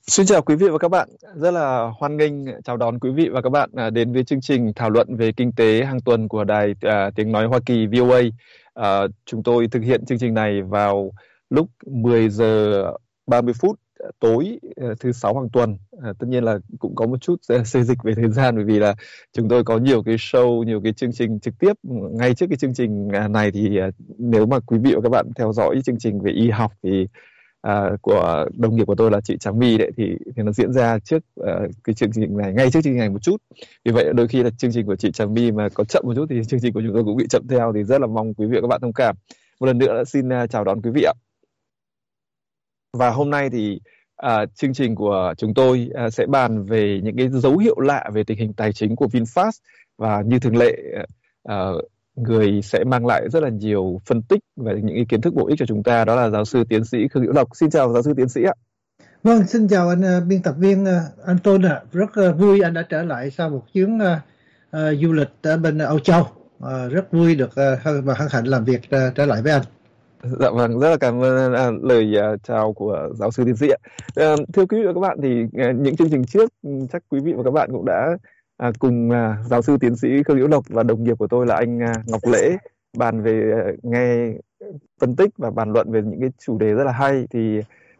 Xin chào quý vị và các bạn, rất là hoan nghênh chào đón quý vị và các bạn đến với chương trình thảo luận về kinh tế hàng tuần của Đài Tiếng Nói Hoa Kỳ VOA. Chúng tôi thực hiện chương trình này vào lúc 10 giờ 30 phút tối thứ sáu hàng tuần. Tất nhiên là cũng có một chút xê dịch về thời gian, bởi vì là chúng tôi có nhiều cái show, nhiều cái chương trình trực tiếp ngay trước cái chương trình này. Thì nếu mà quý vị và các bạn theo dõi chương trình về y học thì của đồng nghiệp của tôi là chị Tráng My đấy, thì nó diễn ra trước cái chương trình này, ngay trước chương trình này một chút. Vì vậy đôi khi là chương trình của chị Tráng My mà có chậm một chút thì chương trình của chúng tôi cũng bị chậm theo, thì rất là mong quý vị và các bạn thông cảm. Một lần nữa xin chào đón quý vị ạ. Và hôm nay thì chương trình của chúng tôi sẽ bàn về những cái dấu hiệu lạ về tình hình tài chính của VinFast, và như thường lệ người sẽ mang lại rất là nhiều phân tích và những cái kiến thức bổ ích cho chúng ta, đó là giáo sư tiến sĩ Khương Hữu Lộc. Xin chào giáo sư tiến sĩ ạ. Vâng, xin chào anh biên tập viên Anton ạ. Rất vui anh đã trở lại sau một chuyến du lịch ở bên Âu Châu. Rất vui được và hân hạnh làm việc trở lại với anh. Dạ vâng, rất là cảm ơn lời chào của giáo sư tiến sĩ ạ. Thưa quý vị và các bạn, thì những chương trình trước chắc quý vị và các bạn cũng đã cùng giáo sư tiến sĩ Khương Hữu Lộc và đồng nghiệp của tôi là anh Ngọc Lễ bàn về nghe phân tích và bàn luận về những cái chủ đề rất là hay. Thì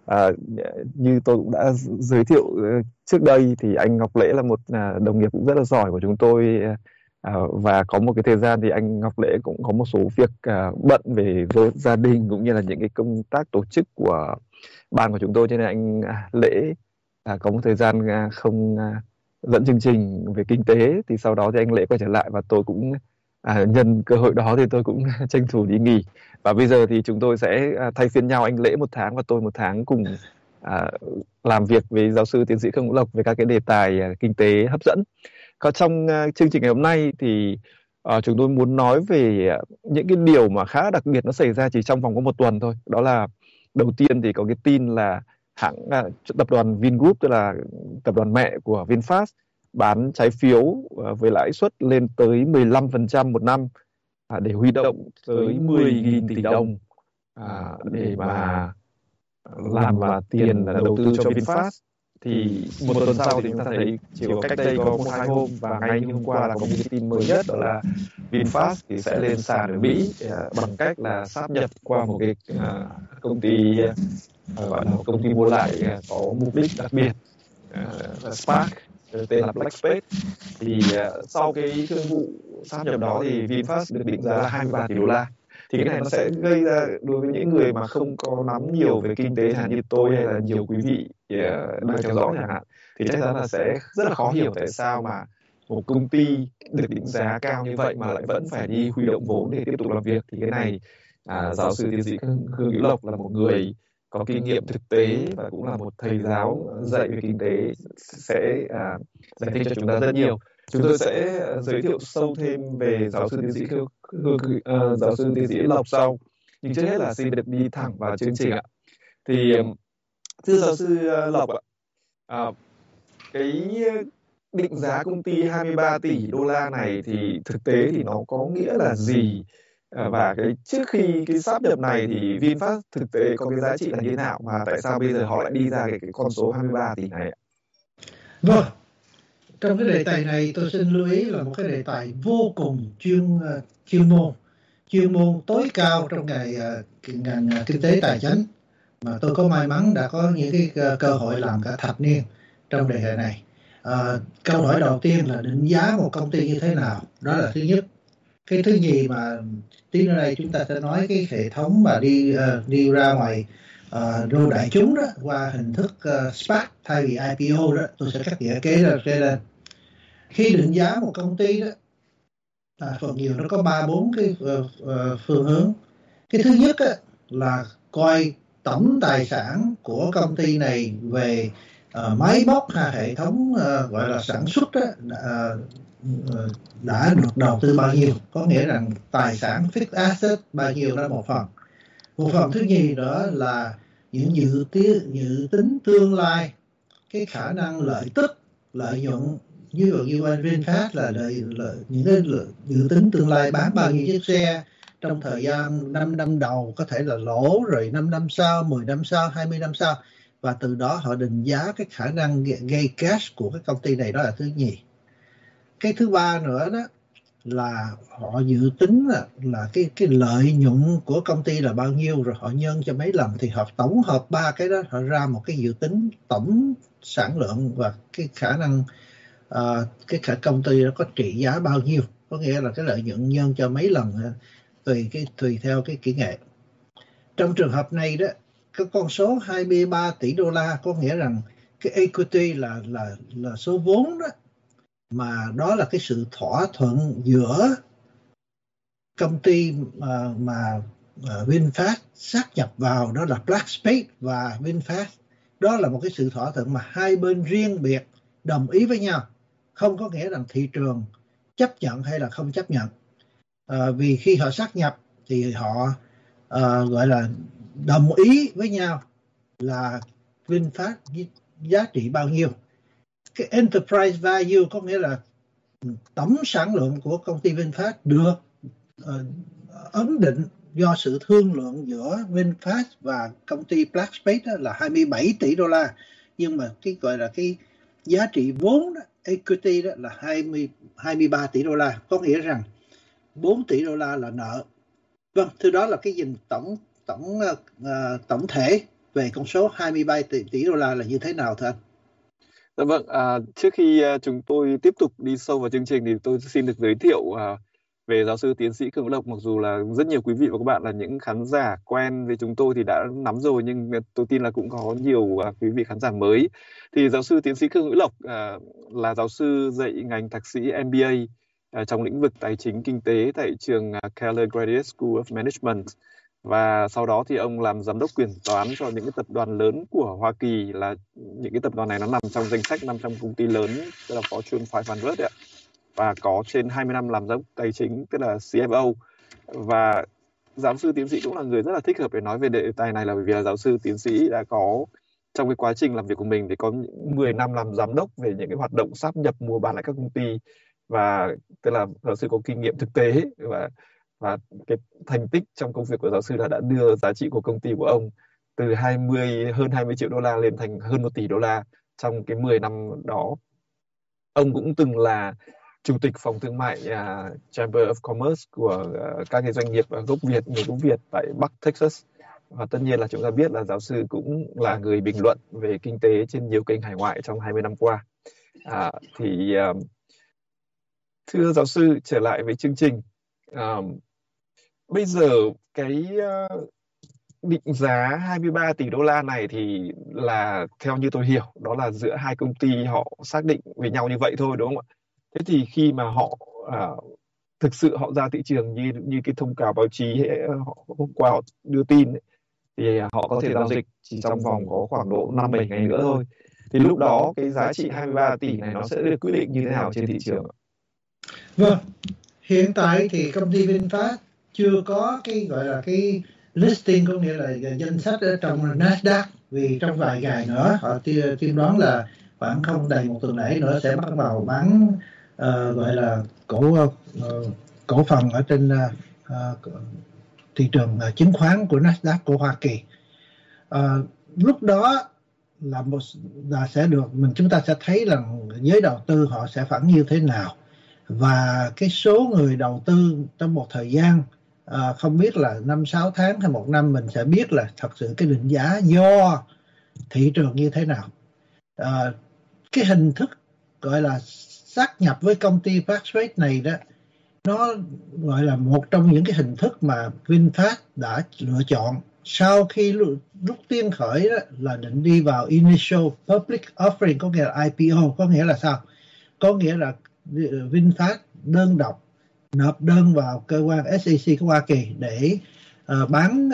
như tôi cũng đã giới thiệu trước đây, thì anh Ngọc Lễ là một đồng nghiệp cũng rất là giỏi của chúng tôi, và có một cái thời gian thì anh Ngọc Lễ cũng có một số việc bận về gia đình cũng như là những cái công tác tổ chức của ban của chúng tôi, cho nên anh Lễ có một thời gian không dẫn chương trình về kinh tế. Thì sau đó thì anh Lễ quay trở lại, và tôi cũng nhân cơ hội đó thì tôi cũng tranh thủ đi nghỉ. Và bây giờ thì chúng tôi sẽ thay phiên nhau, anh Lễ một tháng và tôi một tháng, cùng làm việc với giáo sư tiến sĩ Khương Hữu Lộc về các cái đề tài kinh tế hấp dẫn. Còn trong chương trình ngày hôm nay thì chúng tôi muốn nói về những cái điều mà khá đặc biệt nó xảy ra chỉ trong vòng có một tuần thôi. Đó là đầu tiên thì có cái tin là tập đoàn Vingroup, tức là tập đoàn mẹ của VinFast, bán trái phiếu với lãi suất lên tới 15% một năm để huy động tới 10.000 tỷ đồng để mà làm tiền đầu tư cho VinFast. Thì một tuần sau thì chúng ta thấy chỉ có cách đây có 1-2 hôm, và ngay như hôm qua là có một cái tin mới nhất, đó là VinFast thì sẽ lên sàn ở Mỹ bằng cách là sáp nhập qua một cái công ty gọi là một công ty mua lại có mục đích đặc biệt, SPAC, tên là Black Space. Thì sau cái thương vụ sáp nhập đó thì VinFast được định giá là 23 tỷ đô la. Thì cái này nó sẽ gây ra, đối với những người mà không có nắm nhiều về kinh tế, chẳng hạn như tôi hay là nhiều quý vị đang theo dõi chẳng hạn, thì chắc chắn là sẽ rất là khó hiểu tại sao mà một công ty được định giá cao như vậy mà lại vẫn phải đi huy động vốn để tiếp tục làm việc. Thì cái này giáo sư tiến sĩ Khương Hữu Lộc là một người có kinh nghiệm thực tế và cũng là một thầy giáo dạy về kinh tế sẽ giải thích cho chúng ta rất nhiều. Chúng tôi sẽ giới thiệu sâu thêm về giáo sư tiến sĩ Lộc sau. Nhưng trước hết là xin được đi thẳng vào chương trình ạ. Thì thưa giáo sư Lộc ạ, cái định giá công ty 23 tỷ đô la này thì thực tế thì nó có nghĩa là gì? Và trước khi cái sáp nhập này thì VinFast thực tế có cái giá trị là như thế nào, mà tại sao bây giờ họ lại đi ra cái con số 23 tỷ này ạ? Vâng, trong cái đề tài này tôi xin lưu ý là một cái đề tài vô cùng chuyên môn tối cao trong ngành kinh tế tài chính, mà tôi có may mắn đã có những cái cơ hội làm cả thập niên trong đề tài này. Câu hỏi đầu tiên là định giá một công ty như thế nào, đó là thứ nhất. Cái thứ nhì mà tí nữa đây chúng ta sẽ nói cái hệ thống mà đi ra ngoài đô đại chúng đó, qua hình thức SPAC thay vì IPO đó, tôi sẽ cắt nghĩa kế ra lên. Khi định giá một công ty đó, phần nhiều nó có 3-4 cái phương hướng. Cái thứ nhất á, là coi tổng tài sản của công ty này về máy móc hay hệ thống gọi là sản xuất đó, đã được đầu tư bao nhiêu, có nghĩa rằng tài sản fixed asset bao nhiêu là một phần. Một phần thứ nhì nữa là những dự tính tương lai, cái khả năng lợi nhuận, như VinFast là những cái dự tính tương lai bán bao nhiêu chiếc xe trong thời gian 5 năm đầu, có thể là lỗ, rồi 5 năm sau, 10 năm sau, 20 năm sau. và từ đó họ định giá cái khả năng gây cash của cái công ty này. Đó là thứ nhì. Cái thứ ba nữa đó là họ dự tính là cái lợi nhuận của công ty là bao nhiêu, rồi họ nhân cho mấy lần thì họ tổng hợp ba cái đó, họ ra một cái dự tính tổng sản lượng và cái khả năng công ty nó có trị giá bao nhiêu, có nghĩa là cái lợi nhuận nhân cho mấy lần tùy theo cái kỹ nghệ. Trong trường hợp này đó, cái con số 23 tỷ đô la có nghĩa rằng cái equity là số vốn đó, mà đó là cái sự thỏa thuận giữa công ty mà VinFast sát nhập vào, đó là Blackspace và VinFast. Đó là một cái sự thỏa thuận mà hai bên riêng biệt đồng ý với nhau, không có nghĩa rằng thị trường chấp nhận hay là không chấp nhận. Vì khi họ sát nhập thì họ gọi là đồng ý với nhau là VinFast giá trị bao nhiêu. Cái enterprise value có nghĩa là tổng sản lượng của công ty VinFast được ấn định do sự thương lượng giữa VinFast và công ty Blackspace đó là 27 tỷ đô la. Nhưng mà cái gọi là cái giá trị vốn đó, equity đó là 23 tỷ đô la, có nghĩa rằng 4 tỷ đô la là nợ. Vâng, thứ đó là cái nhìn tổng thể về con số 23 tỷ đô la là như thế nào thưa anh? Dạ vâng, trước khi chúng tôi tiếp tục đi sâu vào chương trình thì tôi xin được giới thiệu về giáo sư tiến sĩ Khương Hữu Lộc. Mặc dù là rất nhiều quý vị và các bạn là những khán giả quen với chúng tôi thì đã nắm rồi, nhưng tôi tin là cũng có nhiều quý vị khán giả mới. Thì giáo sư tiến sĩ Khương Hữu Lộc là giáo sư dạy ngành thạc sĩ MBA trong lĩnh vực tài chính kinh tế tại trường Keller Graduate School of Management. Và sau đó thì ông làm giám đốc kiểm toán cho những cái tập đoàn lớn của Hoa Kỳ, là những cái tập đoàn này nó nằm trong danh sách 500 công ty lớn, tức là Fortune 500 đấy ạ. Và có trên 20 năm làm giám đốc tài chính, tức là CFO. Và giáo sư tiến sĩ cũng là người rất là thích hợp để nói về đề tài này, là bởi vì là giáo sư tiến sĩ đã có trong cái quá trình làm việc của mình thì có 10 năm làm giám đốc về những cái hoạt động sáp nhập mua bán lại các công ty, và tức là giáo sư có kinh nghiệm thực tế, và cái thành tích trong công việc của giáo sư là đã đưa giá trị của công ty của ông từ hơn 20 triệu đô la lên thành hơn 1 tỷ đô la trong cái 10 năm đó. Ông cũng từng là chủ tịch phòng thương mại Chamber of Commerce của các cái doanh nghiệp người gốc Việt tại Bắc Texas. Và tất nhiên là chúng ta biết là giáo sư cũng là người bình luận về kinh tế trên nhiều kênh hải ngoại trong 20 năm qua. Thưa giáo sư, trở lại với chương trình. Bây giờ cái định giá 23 tỷ đô la này thì là theo như tôi hiểu đó là giữa hai công ty họ xác định với nhau như vậy thôi, đúng không ạ? Thế thì khi mà họ thực sự họ ra thị trường như cái thông cáo báo chí hôm qua họ đưa tin ấy, thì họ có thể giao dịch chỉ trong vòng có khoảng độ 5-7 ngày nữa thôi. Thì lúc đó cái giá trị 23 tỷ này nó sẽ được quyết định như thế nào trên thị trường? Vâng, hiện tại thì công ty VinFast chưa có cái gọi là cái listing, có nghĩa là danh sách ở trong Nasdaq, vì trong vài ngày nữa họ tiên đoán là khoảng không đầy một tuần lễ nữa sẽ bắt đầu bán gọi là cổ phần ở trên thị trường chứng khoán của Nasdaq của Hoa Kỳ. Lúc đó là sẽ được chúng ta sẽ thấy là giới đầu tư họ sẽ phản như thế nào, và cái số người đầu tư trong một thời gian không biết là 5-6 tháng hay 1 năm, mình sẽ biết là thật sự cái định giá do thị trường như thế nào. Cái hình thức gọi là sát nhập với công ty Blackspace này đó, nó gọi là một trong những cái hình thức mà VinFast đã lựa chọn sau khi lúc tiên khởi đó là định đi vào Initial Public Offering, có nghĩa là IPO. Có nghĩa là sao? Có nghĩa là VinFast đơn độc nộp đơn vào cơ quan SEC của Hoa Kỳ để bán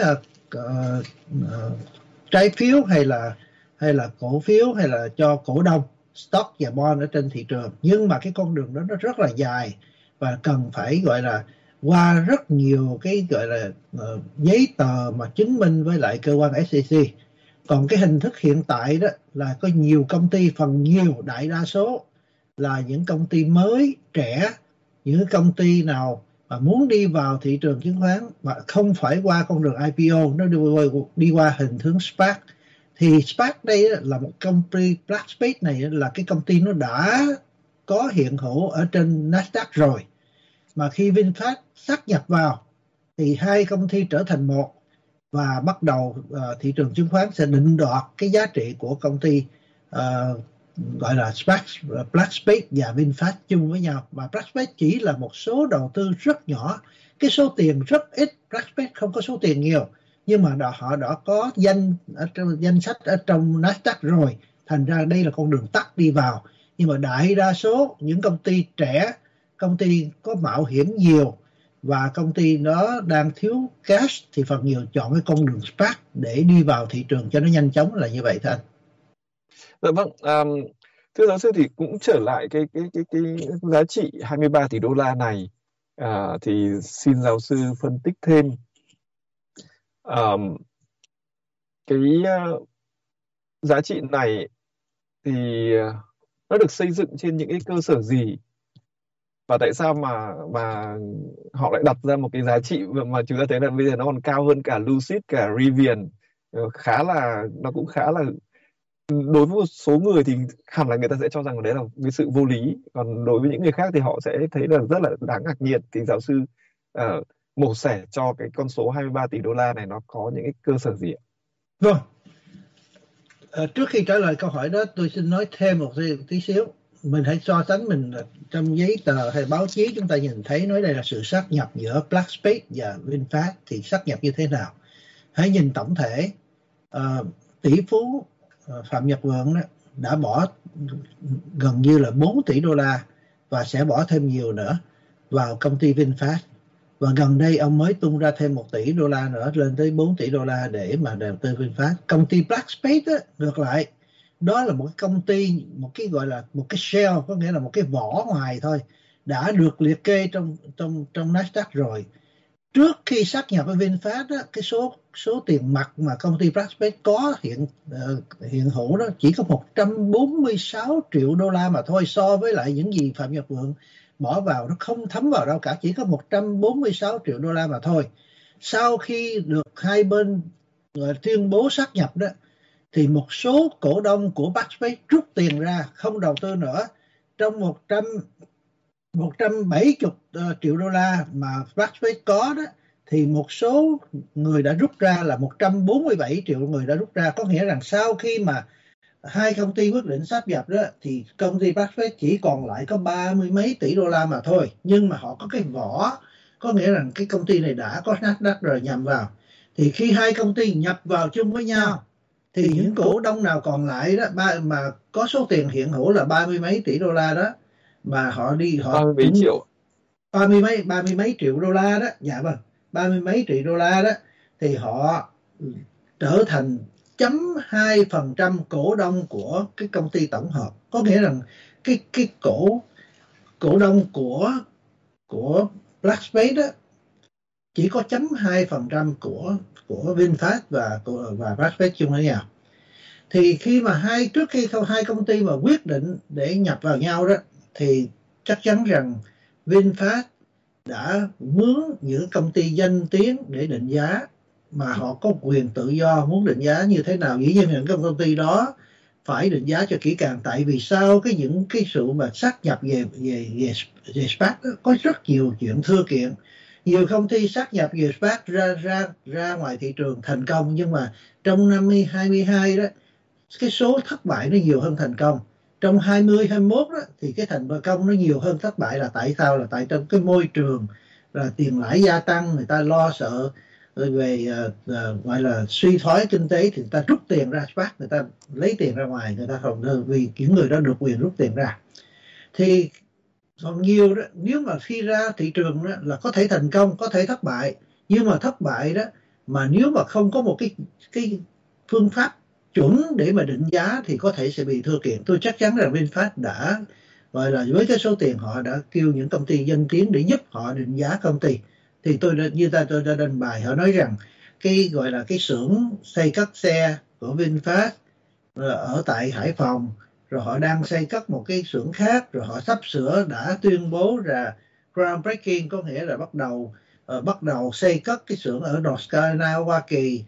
trái phiếu hay là cổ phiếu hay là cho cổ đông stock và bond ở trên thị trường. Nhưng mà cái con đường đó nó rất là dài và cần phải gọi là qua rất nhiều cái gọi là giấy tờ mà chứng minh với lại cơ quan SEC. Còn cái hình thức hiện tại đó là có nhiều công ty, phần nhiều đại đa số là những công ty mới trẻ, những công ty nào mà muốn đi vào thị trường chứng khoán mà không phải qua con đường IPO, nó đi qua hình thức SPAC, Thì SPAC đây là một công ty, BlackSpace này là cái công ty nó đã có hiện hữu ở trên Nasdaq rồi, mà khi VinFast sát nhập vào thì hai công ty trở thành một, và bắt đầu thị trường chứng khoán sẽ định đoạt cái giá trị của công ty gọi là SPAC, BlackSpace và VinFast chung với nhau. Mà BlackSpace chỉ là một số đầu tư rất nhỏ, cái số tiền rất ít, BlackSpace không có số tiền nhiều, nhưng mà họ đã có danh sách ở trong Nasdaq rồi, thành ra đây là con đường tắt đi vào. Nhưng mà đại đa số những công ty trẻ, công ty có mạo hiểm nhiều và công ty nó đang thiếu cash thì phần nhiều chọn cái con đường SPAC để đi vào thị trường cho nó nhanh chóng, là như vậy thôi anh. Dạ vâng, thưa giáo sư thì cũng trở lại cái giá trị 23 tỷ đô la này, thì xin giáo sư phân tích thêm cái giá trị này thì nó được xây dựng trên những cái cơ sở gì, và tại sao mà họ lại đặt ra một cái giá trị mà chúng ta thấy là bây giờ nó còn cao hơn cả Lucid, cả Rivian, nó cũng khá là, đối với một số người thì hẳn là người ta sẽ cho rằng đấy là cái sự vô lý, còn đối với những người khác thì họ sẽ thấy là rất là đáng ngạc nhiên. Thì giáo sư mổ xẻ cho cái con số 23 tỷ đô la này nó có những cái cơ sở gì ạ? Vâng. Trước khi trả lời câu hỏi đó, tôi xin nói thêm một tí xíu. Mình hãy so sánh, mình trong giấy tờ hay báo chí chúng ta nhìn thấy nói đây là sự sát nhập giữa BlackSpace và VinFast, thì sát nhập như thế nào? Hãy nhìn tổng thể. Tỷ phú Phạm Nhật Vượng đó đã bỏ gần như là 4 tỷ đô la và sẽ bỏ thêm nhiều nữa vào công ty VinFast. Và gần đây ông mới tung ra thêm 1 tỷ đô la nữa, lên tới 4 tỷ đô la để mà đầu tư VinFast. Công ty BlackSpace đó, ngược lại, đó là một cái công ty, một cái gọi là một cái shell, có nghĩa là một cái vỏ ngoài thôi, đã được liệt kê trong Nasdaq rồi. Trước khi sát nhập với VinFast đó, cái số tiền mặt mà công ty BlackSpace có hiện hữu đó chỉ có 146 triệu đô la mà thôi, so với lại những gì Phạm Nhật Vượng bỏ vào nó không thấm vào đâu cả, chỉ có 146 triệu đô la mà thôi. Sau khi được hai bên tuyên bố sát nhập đó, thì một số cổ đông của BlackSpace rút tiền ra, không đầu tư nữa. Trong 170 triệu đô la mà BlackSpace có đó, thì một số người đã rút ra, là 147 triệu người đã rút ra. Có nghĩa rằng sau khi mà hai công ty quyết định sáp nhập đó, thì công ty BlackSpace chỉ còn lại có 30 mấy tỷ đô la mà thôi. Nhưng mà họ có cái vỏ, có nghĩa rằng cái công ty này đã có Nasdaq rồi nhằm vào. Thì khi hai công ty nhập vào chung với nhau, thì những cổ đông nào còn lại đó mà có số tiền hiện hữu là 30 mấy tỷ đô la đó, mà họ 30 mấy triệu, 30 mấy triệu đô la đó, dạ vâng, 30 mấy triệu đô la đó, thì họ trở thành 0.2% cổ đông của cái công ty tổng hợp. Có nghĩa rằng cái cổ đông của BlackSpace đó chỉ có 0.2% của VinFast và BlackSpace chung với nhau. Thì khi mà trước khi hai công ty mà quyết định để nhập vào nhau đó, thì chắc chắn rằng VinFast đã mướn những công ty danh tiếng để định giá, mà họ có quyền tự do muốn định giá như thế nào. Dĩ nhiên những công ty đó phải định giá cho kỹ càng, tại vì sau những cái sự mà sát nhập về SPAC đó, có rất nhiều chuyện thưa kiện. Nhiều công ty sát nhập về SPAC ra ngoài thị trường thành công, nhưng mà trong năm 2022 đó, cái số thất bại nó nhiều hơn thành công. Trong 2021 đó, thì cái thành công nó nhiều hơn thất bại. Là tại sao? Là tại trong cái môi trường là tiền lãi gia tăng, người ta lo sợ về gọi là suy thoái kinh tế, thì người ta rút tiền ra SPAC, người ta lấy tiền ra ngoài, người ta không, vì những người đó được quyền rút tiền ra. Thì còn nhiều đó, nếu mà khi ra thị trường đó là có thể thành công, có thể thất bại. Nhưng mà thất bại đó, mà nếu mà không có một cái phương pháp chuẩn để mà định giá thì có thể sẽ bị thua kiện. Tôi chắc chắn rằng VinFast đã gọi là với cái số tiền họ đã kêu những công ty danh tiếng để giúp họ định giá công ty. Thì tôi đã đăng bài, họ nói rằng cái gọi là cái xưởng xây cất xe của VinFast ở tại Hải Phòng, rồi họ đang xây cất một cái xưởng khác, rồi họ sắp sửa đã tuyên bố ra groundbreaking, có nghĩa là bắt đầu xây cất cái xưởng ở North Carolina, Hoa Kỳ.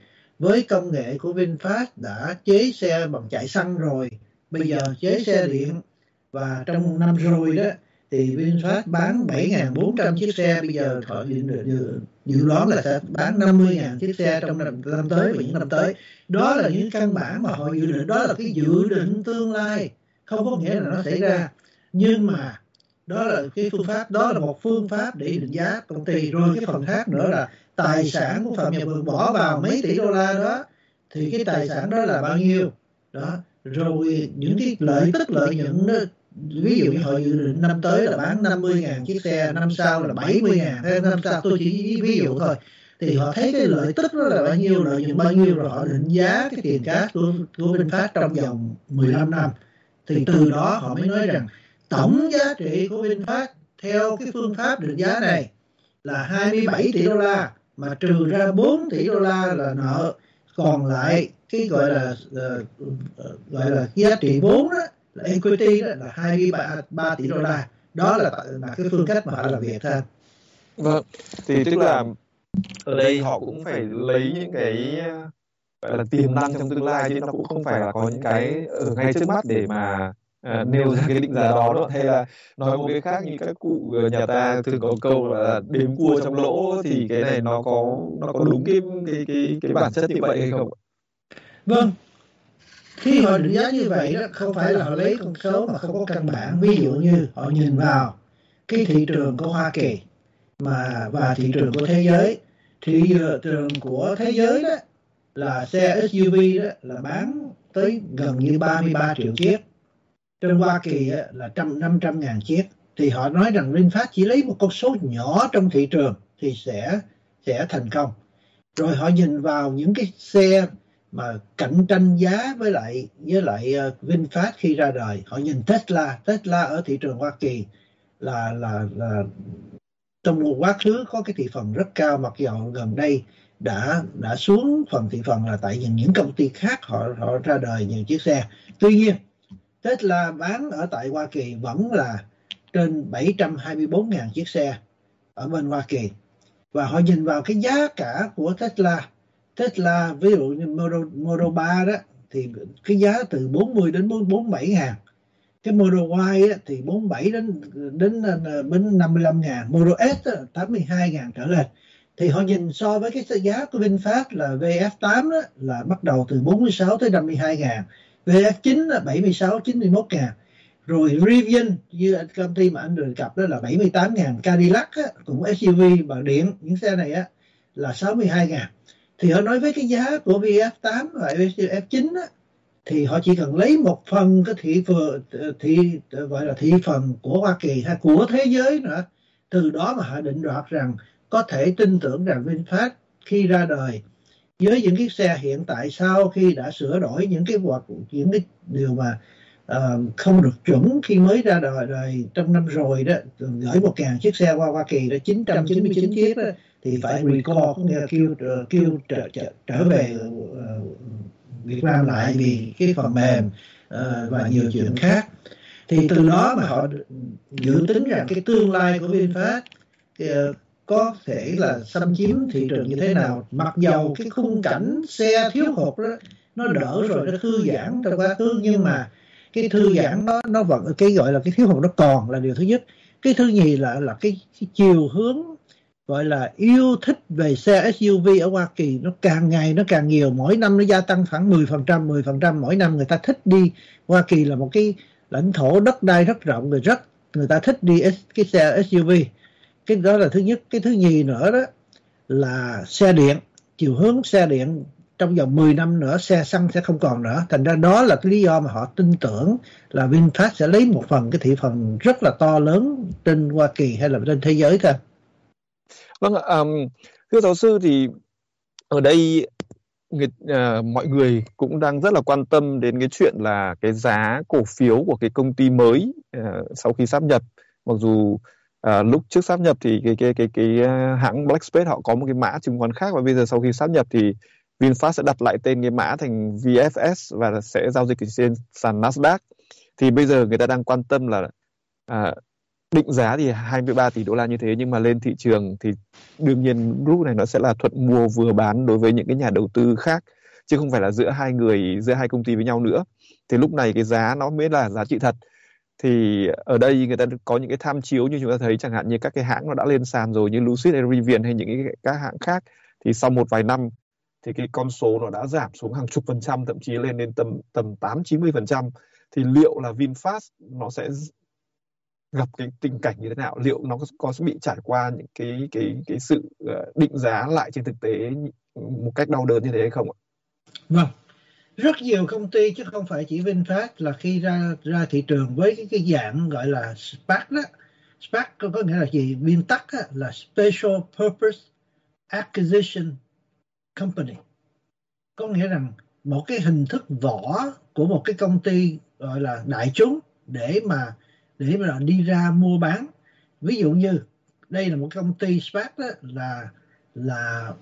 với công nghệ của VinFast đã chế xe bằng chạy xăng rồi, bây giờ chế xe điện, và trong năm rồi đó thì VinFast bán 7.400 chiếc xe, bây giờ họ dự đoán là sẽ bán 50.000 chiếc xe trong năm tới và những năm tới. Đó là những căn bản mà họ dự định, đó là cái dự định tương lai, không có nghĩa là nó xảy ra, nhưng mà đó là cái phương pháp, đó là một phương pháp để định giá công ty. Rồi cái phần khác nữa là tài sản của Phạm Nhật Vượng bỏ vào mấy tỷ đô la đó, thì cái tài sản đó là bao nhiêu đó, rồi những cái lợi nhuận đó. Ví dụ như họ dự định năm tới là bán 50.000 chiếc xe, năm sau là 70.000, hay năm sau, tôi chỉ ví dụ thôi, thì họ thấy cái lợi tức đó là bao nhiêu, lợi nhuận bao nhiêu, rồi họ định giá cái tiền cát của VinFast trong vòng 15 năm, thì từ đó họ mới nói rằng tổng giá trị của VinFast theo cái phương pháp định giá này là 27 tỷ đô la, mà trừ ra 4 tỷ đô la là nợ, còn lại cái gọi là giá trị vốn đó, là equity đó, là 23 tỷ đô la. Đó là cái phương cách mà họ làm việc thôi. Vâng, thì tức là ở đây họ cũng phải lấy những cái gọi là tiềm năng trong tương lai, chứ nó cũng không phải là có những cái ở ngay trước mắt để mà nêu ra cái định giá đó nữa. Hay là nói một cái khác, như các cụ nhà ta thường có câu là đếm cua trong lỗ, thì cái này nó có đúng cái bản chất như vậy hay không? Vâng, khi họ định giá như vậy đó, không phải là họ lấy con số mà không có căn bản. Ví dụ như họ nhìn vào cái thị trường của Hoa Kỳ và thị trường của thế giới. Thị trường của thế giới đó là xe SUV đó là bán tới gần như 33 triệu chiếc. Trên Hoa Kỳ là 500.000 chiếc. Thì họ nói rằng VinFast chỉ lấy một con số nhỏ trong thị trường thì sẽ thành công. Rồi họ nhìn vào những cái xe mà cạnh tranh giá với lại VinFast khi ra đời. Họ nhìn Tesla ở thị trường Hoa Kỳ là trong một quá khứ có cái thị phần rất cao, mặc dù gần đây đã xuống phần thị phần là tại vì những công ty khác họ ra đời nhiều chiếc xe. Tuy nhiên Tesla bán ở tại Hoa Kỳ vẫn là trên 724.000 chiếc xe ở bên Hoa Kỳ. Và họ nhìn vào cái giá cả của Tesla ví dụ như Model 3 đó thì cái giá từ 40 đến 47 ngàn. Cái Model Y thì 47 đến 55 ngàn. Model S 82 ngàn trở lên. Thì họ nhìn so với cái giá của VinFast là VF8 đó, là bắt đầu từ 46 tới 52 ngàn. VF9 là 76, 91 ngàn. Rồi Rivian như công ty mà anh đề cập đó là 78 ngàn. Cadillac á, cũng SUV bằng điện, những xe này á, là 62 ngàn. Thì họ nói với cái giá của VF8 và VF9 á, thì họ chỉ cần lấy một phần cái gọi là thị phần của Hoa Kỳ hay của thế giới nữa. Từ đó mà họ định đoạt rằng có thể tin tưởng rằng VinFast khi ra đời với những cái xe hiện tại, sau khi đã sửa đổi những cái điều mà không được chuẩn khi mới ra đời trong năm rồi đó, gửi 1.000 chiếc xe qua Hoa Kỳ đó, 999 chiếc đó, thì phải recall, có nghĩa là kêu trở về Việt Nam lại vì cái phần mềm và nhiều chuyện khác. Thì từ đó mà họ dự tính rằng cái tương lai của VinFast có thể là xâm chiếm thị trường như thế nào. Mặc dầu cái khung cảnh xe thiếu hụt đó nó đỡ rồi, nó thư giãn trong quá khứ, nhưng mà cái thư giãn đó nó vẫn, cái gọi là cái thiếu hụt nó còn là điều thứ nhất. Cái thứ nhì là cái chiều hướng gọi là yêu thích về xe SUV ở Hoa Kỳ nó càng ngày nó càng nhiều, mỗi năm nó gia tăng khoảng 10%, mỗi năm. Người ta thích đi Hoa Kỳ là một cái lãnh thổ đất đai rất rộng, người ta thích đi cái xe SUV. Cái đó là thứ nhất. Cái thứ nhì nữa đó là xe điện, chiều hướng xe điện trong vòng 10 năm nữa xe xăng sẽ không còn nữa. Thành ra đó là cái lý do mà họ tin tưởng là VinFast sẽ lấy một phần cái thị phần rất là to lớn trên Hoa Kỳ hay là trên thế giới thôi. Vâng ạ, thưa giáo sư, thì ở đây mọi người cũng đang rất là quan tâm đến cái chuyện là cái giá cổ phiếu của cái công ty mới sau khi sáp nhập. Mặc dù lúc trước sáp nhập thì cái hãng Blackspace họ có một cái mã chứng khoán khác, và bây giờ sau khi sáp nhập thì VinFast sẽ đặt lại tên cái mã thành VFS và sẽ giao dịch trên sàn Nasdaq. Thì bây giờ người ta đang quan tâm là định giá thì 23 tỷ đô la như thế, nhưng mà lên thị trường thì đương nhiên group này nó sẽ là thuận mua vừa bán đối với những cái nhà đầu tư khác, chứ không phải là giữa hai công ty với nhau nữa. Thì lúc này cái giá nó mới là giá trị thật. Thì ở đây người ta có những cái tham chiếu như chúng ta thấy, chẳng hạn như các cái hãng nó đã lên sàn rồi như Lucid hay Rivian hay những các hãng khác, thì sau một vài năm thì cái con số nó đã giảm xuống hàng chục %, thậm chí lên đến tầm tầm 80-90%. Thì liệu là VinFast nó sẽ gặp cái tình cảnh như thế nào, liệu nó có bị trải qua những cái sự định giá lại trên thực tế một cách đau đớn như thế hay không ạ? Vâng, rất nhiều công ty chứ không phải chỉ VinFast là khi ra thị trường với cái dạng gọi là SPAC đó. SPAC có nghĩa là gì? Viên tắt là Special Purpose Acquisition Company, có nghĩa rằng một cái hình thức vỏ của một cái công ty gọi là đại chúng để mà đi ra mua bán. Ví dụ như đây là một công ty SPAC đó, là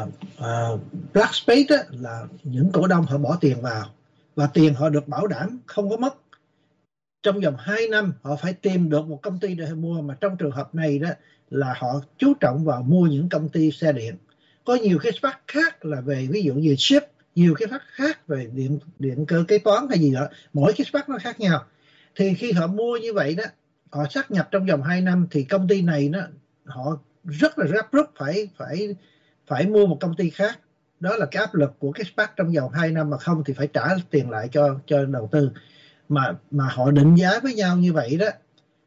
Black Space đó, là những cổ đông họ bỏ tiền vào và tiền họ được bảo đảm không có mất. Trong vòng 2 năm họ phải tìm được một công ty để mua, mà trong trường hợp này đó là họ chú trọng vào mua những công ty xe điện. Có nhiều cái SPAC khác là về ví dụ như ship, nhiều cái SPAC khác về điện cơ kế toán hay gì đó, mỗi cái SPAC nó khác nhau. Thì khi họ mua như vậy đó, họ sát nhập trong vòng 2 năm thì công ty này đó họ rất là gấp rút phải mua một công ty khác. Đó là cái áp lực của cái SPAC trong vòng 2 năm, mà không thì phải trả tiền lại cho đầu tư. Mà họ định giá với nhau như vậy đó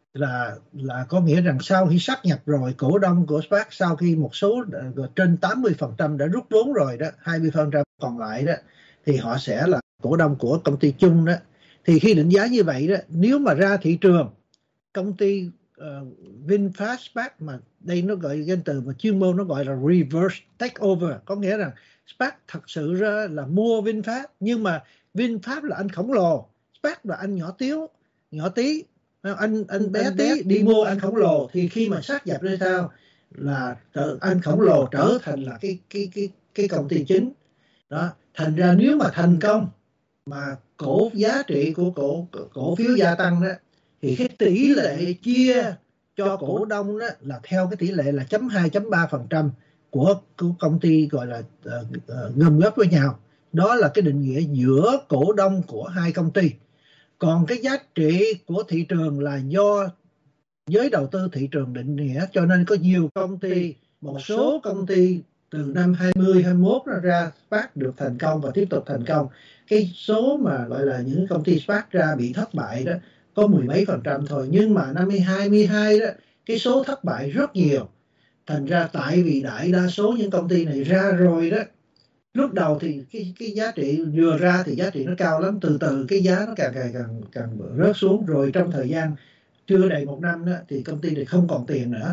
là có nghĩa rằng sau khi sáp nhập rồi, cổ đông của SPAC sau khi một số trên 80% đã rút vốn rồi đó, 20% còn lại đó thì họ sẽ là cổ đông của công ty chung đó. Thì khi định giá như vậy đó, nếu mà ra thị trường công ty VinFast SPAC, mà đây nó gọi danh từ mà chuyên môn nó gọi là reverse takeover, có nghĩa rằng SPAC thật sự ra là mua VinFast, nhưng mà VinFast là anh khổng lồ, SPAC là anh nhỏ tí, anh bé tí đi mua anh khổng lồ. Thì khi mà sát nhập lên sao là anh khổng lồ trở thành là cái công ty chính đó. Thành ra nếu mà thành công mà giá trị của cổ phiếu gia tăng đó, thì cái tỷ lệ chia cho cổ đông đó là theo cái tỷ lệ là 0.2-0.3% của công ty gọi là gom góp với nhau. Đó là cái định nghĩa giữa cổ đông của hai công ty. Còn cái giá trị của thị trường là do giới đầu tư thị trường định nghĩa, cho nên có nhiều công ty, một số công ty từ năm 2021 nó ra SPAC được thành công và tiếp tục thành công. Cái số mà gọi là những công ty SPAC ra bị thất bại đó có 10 mấy % thôi, nhưng mà năm 2022 đó cái số thất bại rất nhiều. Thành ra tại vì đại đa số những công ty này ra rồi đó, lúc đầu thì cái giá trị vừa ra thì giá trị nó cao lắm, từ từ cái giá nó càng rớt xuống, rồi trong thời gian chưa đầy 1 năm đó thì công ty này không còn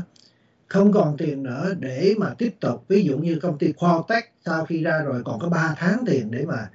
tiền nữa để mà tiếp tục. Ví dụ như công ty Qualtech sau khi ra rồi còn có 3 tháng tiền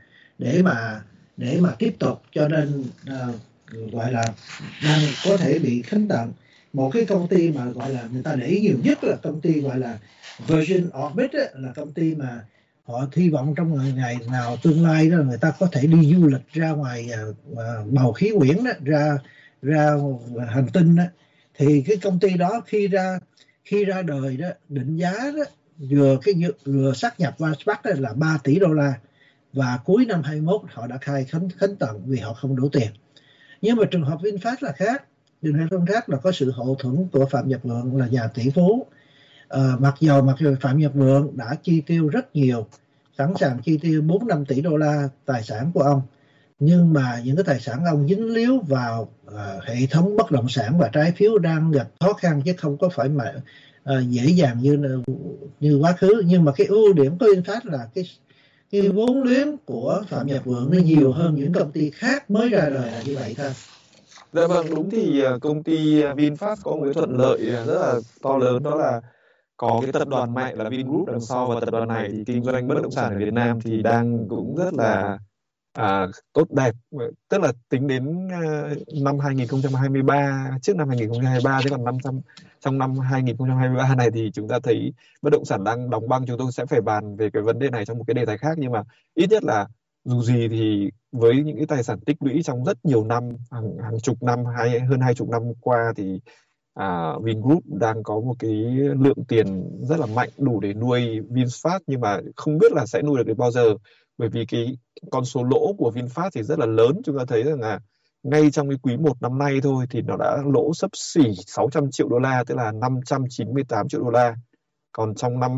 để mà tiếp tục, cho nên gọi là đang có thể bị khánh tận. Một cái công ty mà gọi là người ta để ý nhiều nhất là công ty gọi là Virgin Orbit ấy, là công ty mà họ hy vọng trong ngày nào tương lai đó người ta có thể đi du lịch ra ngoài bầu khí quyển đó, ra hành tinh đó. Thì cái công ty đó khi ra đời đó, định giá đó vừa sát nhập qua SPAC đó là 3 tỷ đô la, và cuối năm 21 họ đã khai khánh tận vì họ không đủ tiền. Nhưng mà trường hợp VinFast là khác. VinFast khác là có sự hậu thuẫn của Phạm Nhật Vượng là nhà tỷ phú. Mặc dù Phạm Nhật Vượng đã chi tiêu rất nhiều, sẵn sàng chi tiêu 4-5 tỷ đô la tài sản của ông, nhưng mà những cái tài sản ông dính líu vào hệ thống bất động sản và trái phiếu đang gặp khó khăn, chứ không có phải mà dễ dàng như quá khứ. Nhưng mà cái ưu điểm của VinFast là cái vốn liếng của Phạm Nhật Vượng nó nhiều hơn những công ty khác mới ra đời, là như vậy thôi. Dạ vâng, đúng thì công ty VinFast có một cái thuận lợi rất là to lớn, đó là có cái tập đoàn mạnh là Vingroup đằng sau, và tập đoàn này thì kinh doanh bất động sản ở Việt Nam thì đang cũng rất là tốt đẹp. Tức là tính đến năm 2023, trước năm 2023, thế còn trong năm 2023 này thì chúng ta thấy bất động sản đang đóng băng. Chúng tôi sẽ phải bàn về cái vấn đề này trong một cái đề tài khác, nhưng mà ít nhất là dù gì thì với những cái tài sản tích lũy trong rất nhiều năm, hàng chục năm, hơn 20 năm qua, thì Vingroup đang có một cái lượng tiền rất là mạnh đủ để nuôi VinFast, nhưng mà không biết là sẽ nuôi được đến bao giờ, bởi vì cái con số lỗ của VinFast thì rất là lớn. Chúng ta thấy rằng là ngay trong cái quý 1 năm nay thôi thì nó đã lỗ xấp xỉ 600 triệu đô la, tức là 598 triệu đô la. Còn trong năm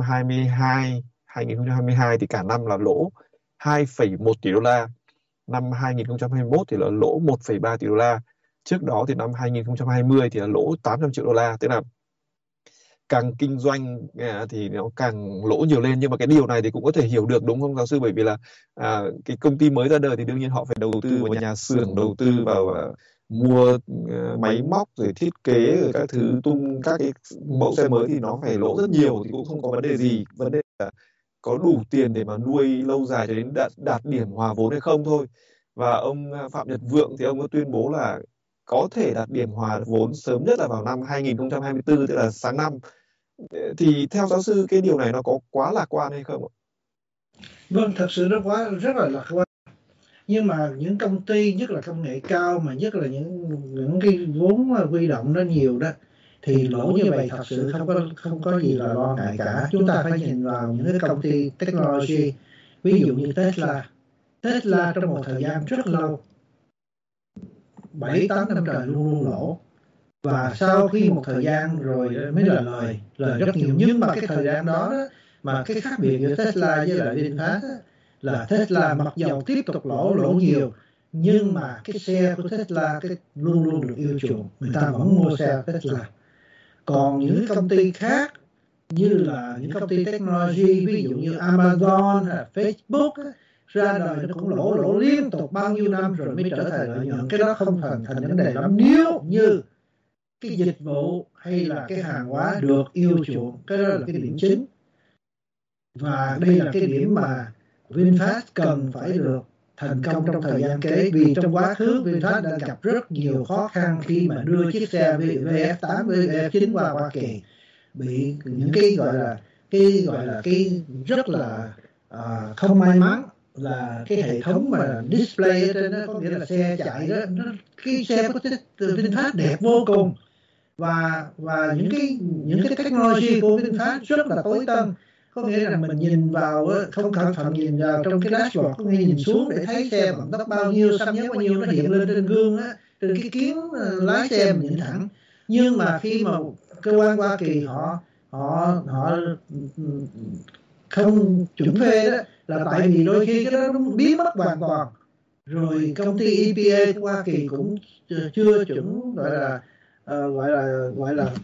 2022 thì cả năm là lỗ 2,1 tỷ đô la. Năm 2021 thì là lỗ 1,3 tỷ đô la. Trước đó thì năm 2020 thì là lỗ 800 triệu đô la. Tức là càng kinh doanh thì nó càng lỗ nhiều lên. Nhưng mà cái điều này thì cũng có thể hiểu được, đúng không giáo sư? Bởi vì là cái công ty mới ra đời thì đương nhiên họ phải đầu tư vào nhà xưởng, đầu tư vào mua máy móc rồi thiết kế rồi các thứ, tung các cái mẫu xe mới thì nó phải lỗ rất nhiều, thì cũng không có vấn đề gì. Vấn đề là có đủ tiền để mà nuôi lâu dài cho đến đạt điểm hòa vốn hay không thôi. Và ông Phạm Nhật Vượng thì ông có tuyên bố là có thể đạt điểm hòa vốn sớm nhất là vào năm 2024, tức là sáng năm. Thì theo giáo sư cái điều này nó có quá lạc quan hay không ạ? Vâng, thật sự rất là lạc quan. Nhưng mà những công ty nhất là công nghệ cao, mà nhất là những cái vốn huy động nó nhiều đó, thì lỗ như vậy thật sự không có gì là lo ngại cả. Chúng ta phải nhìn vào những cái công ty technology, ví dụ như Tesla trong một thời gian rất lâu, 7-8 năm trời luôn luôn lỗ, và sau khi một thời gian rồi mới là lời rất nhiều. Nhưng mà cái thời gian đó mà cái khác biệt giữa Tesla với lại VinFast là Tesla mặc dầu tiếp tục lỗ nhiều, nhưng mà cái xe của Tesla luôn luôn được yêu chuộng, người ta vẫn mua xe Tesla. Còn những công ty khác như là những công ty technology, ví dụ như Amazon hay Facebook ra đời nó cũng lỗ liên tục bao nhiêu năm rồi mới trở thành lợi nhuận. Cái đó không thành vấn đề lắm nếu như cái dịch vụ hay là cái hàng hóa được yêu chuộng. Cái đó là cái điểm chính, và đây là cái điểm mà VinFast cần phải được thành công trong thời gian kế. Vì trong quá khứ VinFast đã gặp rất nhiều khó khăn khi mà đưa chiếc xe VF8 VF9 qua Hoa Kỳ, bị những cái gọi là cái rất là không may mắn là cái hệ thống mà display ở trên đó, có nghĩa là xe chạy đó, cái xe của VinFast đẹp vô cùng, và những cái technology của VinFast rất là tối tân. Có nghĩa là mình nhìn vào, không cần phải nhìn vào trong cái dashboard, có nghĩa nhìn xuống để thấy xe vận tốc bao nhiêu, xăm nhớ bao nhiêu, nó hiện lên trên gương á, trên cái kiến lái xe mình nhìn thẳng. Nhưng mà khi mà cơ quan Hoa Kỳ họ không chuẩn phê đó, là tại vì đôi khi cái đó nó biến mất hoàn toàn. Rồi công ty EPA của Hoa Kỳ cũng chưa chuẩn, gọi là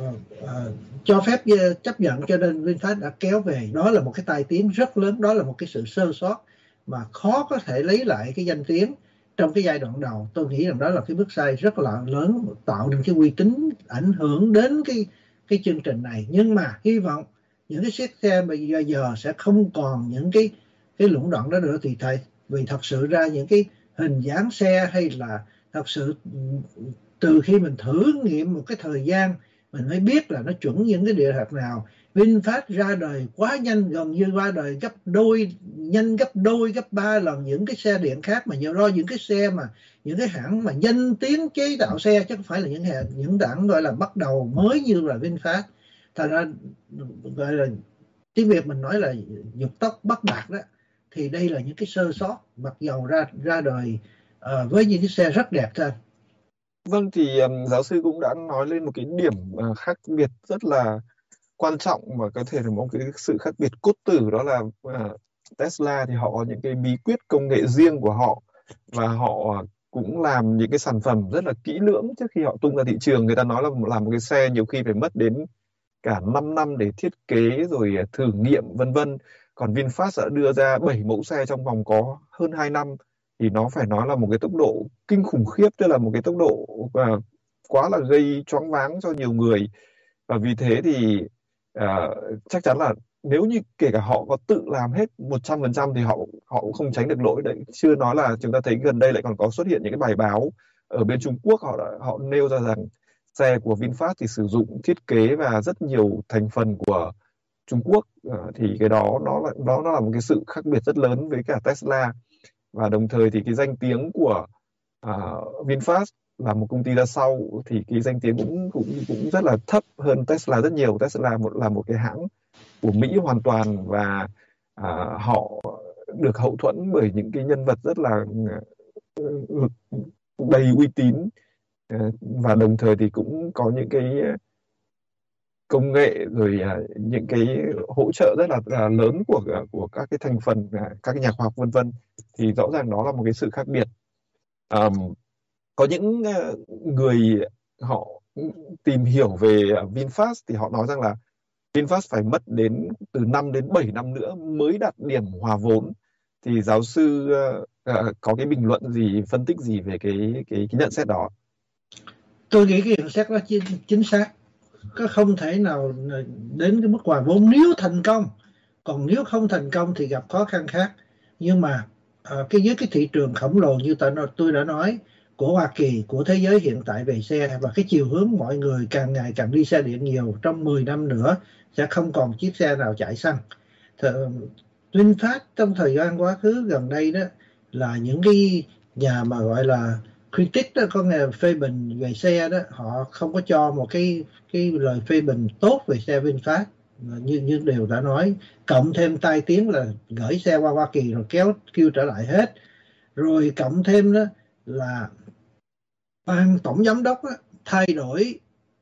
cho phép chấp nhận, cho nên VinFast đã kéo về. Đó là một cái tai tiếng rất lớn, đó là một cái sự sơ sót mà khó có thể lấy lại cái danh tiếng trong cái giai đoạn đầu. Tôi nghĩ rằng đó là cái bước sai rất là lớn, tạo nên cái uy tín, ảnh hưởng đến cái chương trình này. Nhưng mà hy vọng những cái chiếc xe bây giờ sẽ không còn những cái lũng đoạn đó nữa, vì thật sự ra những cái hình dáng xe, hay là thật sự từ khi mình thử nghiệm một cái thời gian mình mới biết là nó chuẩn những cái địa hạt nào. VinFast ra đời quá nhanh, gần như ra đời nhanh gấp đôi, gấp 3 lần những cái xe điện khác, mà do những cái xe mà những cái hãng mà danh tiếng chế tạo xe, chứ không phải là những hãng gọi là bắt đầu mới như là VinFast. Thật ra gọi là tiếng Việt mình nói là dục tốc bất đạt đó, thì đây là những cái sơ sót, mặc dầu ra đời với những cái xe rất đẹp thôi. Vâng, thì giáo sư cũng đã nói lên một cái điểm khác biệt rất là quan trọng, và có thể là một cái sự khác biệt cốt tử, đó là Tesla thì họ có những cái bí quyết công nghệ riêng của họ, và họ cũng làm những cái sản phẩm rất là kỹ lưỡng trước khi họ tung ra thị trường. Người ta nói là làm một cái xe nhiều khi phải mất đến cả 5 năm để thiết kế rồi thử nghiệm vân vân. Còn VinFast đã đưa ra 7 mẫu xe trong vòng có hơn 2 năm, thì nó phải nói là một cái tốc độ kinh khủng khiếp, tức là một cái tốc độ quá là gây choáng váng cho nhiều người. Và vì thế thì chắc chắn là nếu như kể cả họ có tự làm hết 100% thì họ cũng không tránh được lỗi đấy. Chưa nói là chúng ta thấy gần đây lại còn có xuất hiện những cái bài báo ở bên Trung Quốc, họ nêu ra rằng xe của VinFast thì sử dụng thiết kế và rất nhiều thành phần của Trung Quốc, thì cái đó nó là một cái sự khác biệt rất lớn với cả Tesla. Và đồng thời thì cái danh tiếng của VinFast là một công ty ra sau thì cái danh tiếng cũng rất là thấp hơn Tesla rất nhiều. Tesla là một cái hãng của Mỹ hoàn toàn, và họ được hậu thuẫn bởi những cái nhân vật rất là ừ, đầy uy tín, và đồng thời thì cũng có những cái công nghệ rồi những cái hỗ trợ rất là lớn của các cái thành phần, các cái nhà khoa học vân vân. Thì rõ ràng đó là một cái sự khác biệt. Ờm, có những người họ tìm hiểu về VinFast thì họ nói rằng là VinFast phải mất đến từ 5 đến 7 năm nữa mới đạt điểm hòa vốn. Thì giáo sư có cái bình luận gì, phân tích gì về cái nhận xét đó? Tôi nghĩ cái nhận xét đó chính xác. Có không thể nào đến cái mức hòa vốn nếu thành công, còn nếu không thành công thì gặp khó khăn khác. Nhưng mà với cái thị trường khổng lồ như tôi đã nói của Hoa Kỳ, của thế giới hiện tại về xe, và cái chiều hướng mọi người càng ngày càng đi xe điện nhiều, trong 10 năm nữa sẽ không còn chiếc xe nào chạy xăng. VinFast trong thời gian quá khứ gần đây đó là những cái nhà mà gọi là critic đó, có nghe phê bình về xe đó, họ không có cho một cái lời phê bình tốt về xe VinFast như đều đã nói, cộng thêm tai tiếng là gửi xe qua Hoa Kỳ rồi kêu trở lại hết, rồi cộng thêm đó là ban tổng giám đốc đó, thay đổi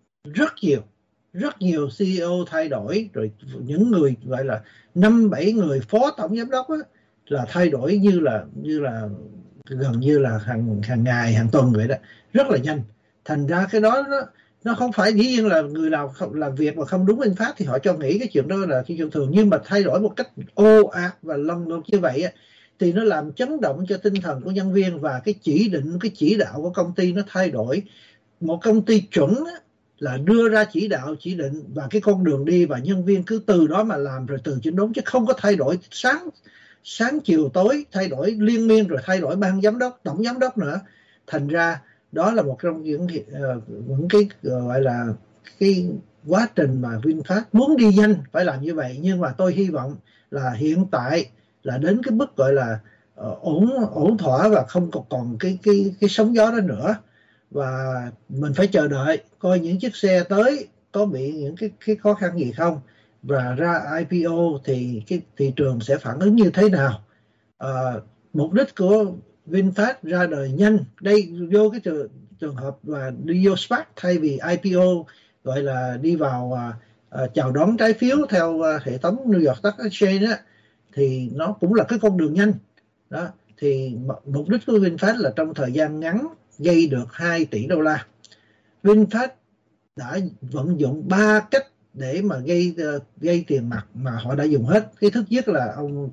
rất nhiều CEO thay đổi, rồi những người gọi là 5-7 người phó tổng giám đốc đó, là thay đổi như là gần như là hàng ngày hàng tuần vậy đó, rất là nhanh. Thành ra cái đó nó không phải dĩ nhiên là người nào không làm việc mà không đúng bên pháp thì họ cho nghĩ cái chuyện đó là cái chuyện thường, nhưng mà thay đổi một cách ồ ạt và lần lượt như vậy á, thì nó làm chấn động cho tinh thần của nhân viên, và cái chỉ đạo của công ty nó thay đổi. Một công ty chuẩn á, là đưa ra chỉ định và cái con đường đi, và nhân viên cứ từ đó mà làm rồi từ chỉnh đốn, chứ không có thay đổi sáng chiều tối, thay đổi liên miên, rồi thay đổi ban giám đốc, tổng giám đốc nữa. Thành ra đó là một trong những cái gọi là cái quá trình mà VinFast muốn đi nhanh phải làm như vậy. Nhưng mà tôi hy vọng là hiện tại là đến cái mức gọi là ổn thỏa và không còn cái sóng gió đó nữa, và mình phải chờ đợi coi những chiếc xe tới có bị những cái khó khăn gì không, và ra IPO thì cái thị trường sẽ phản ứng như thế nào. Mục đích của VinFast ra đời nhanh đây, vô cái trường hợp và đi vô SPAC thay vì IPO, gọi là đi vào chào đón trái phiếu theo hệ thống New York Stock Exchange á, thì nó cũng là cái con đường nhanh đó. Thì mục đích của VinFast là trong thời gian ngắn gây được 2 tỷ đô la. VinFast đã vận dụng 3 cách để mà gây tiền mặt mà họ đã dùng hết. Cái thứ nhất là ông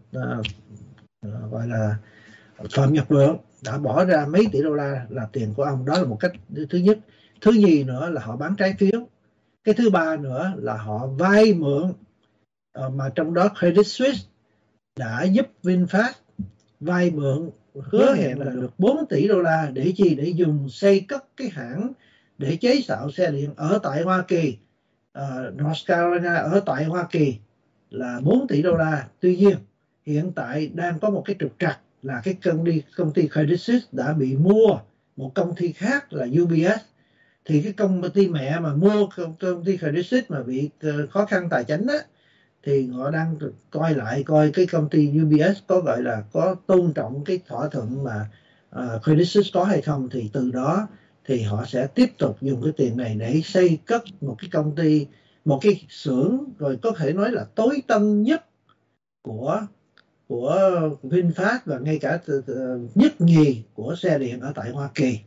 gọi là Phạm Nhật Vượng đã bỏ ra mấy tỷ đô la là tiền của ông, đó là một cách thứ nhất. Thứ nhì nữa là họ bán trái phiếu. Cái thứ ba nữa là họ vay mượn, mà trong đó Credit Suisse đã giúp VinFast vay mượn, hứa hẹn là được 4 tỷ đô la để chi? Để dùng xây cất cái hãng để chế tạo xe điện ở tại Hoa Kỳ, North Carolina ở tại Hoa Kỳ, là 4 tỷ đô la. Tuy nhiên hiện tại đang có một cái trục trặc là cái công ty Credit Suisse đã bị mua một công ty khác là UBS. Thì cái công ty mẹ mà mua công ty Credit Suisse mà bị khó khăn tài chính á, thì họ đang coi cái công ty UBS có gọi là có tôn trọng cái thỏa thuận mà Credit Suisse có hay không, thì từ đó thì họ sẽ tiếp tục dùng cái tiền này để xây cất một cái công ty, một cái xưởng rồi có thể nói là tối tân nhất của VinFast, và ngay cả nhất nhì của xe điện ở tại Hoa Kỳ.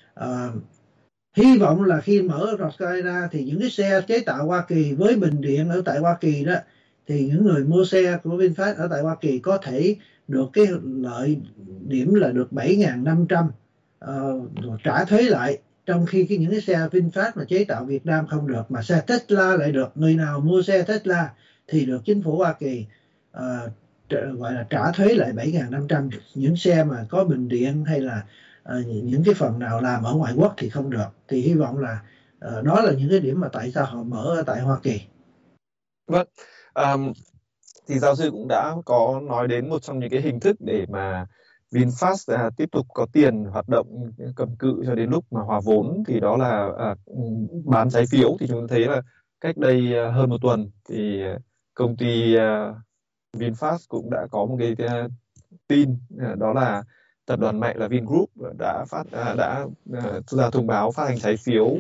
Hy vọng là khi mở ở North Carolina thì những cái xe chế tạo Hoa Kỳ với bình điện ở tại Hoa Kỳ đó, thì những người mua xe của VinFast ở tại Hoa Kỳ có thể được cái lợi điểm là được 7.500 trả thuế lại, trong khi những cái xe VinFast mà chế tạo Việt Nam không được, mà xe Tesla lại được. Người nào mua xe Tesla thì được chính phủ Hoa Kỳ gọi là trả thuế lại 7.500. Những xe mà có bình điện hay là những cái phần nào làm ở ngoại quốc thì không được. Thì hy vọng là đó là những cái điểm mà tại sao họ mở ở tại Hoa Kỳ. Vâng, thì giáo sư cũng đã có nói đến một trong những cái hình thức để mà VinFast tiếp tục có tiền hoạt động cầm cự cho đến lúc mà hòa vốn, thì đó là bán trái phiếu. Thì chúng ta thấy là cách đây hơn một tuần thì công ty VinFast cũng đã có một cái tin, đó là tập đoàn mẹ là Vingroup đã ra thông báo phát hành trái phiếu,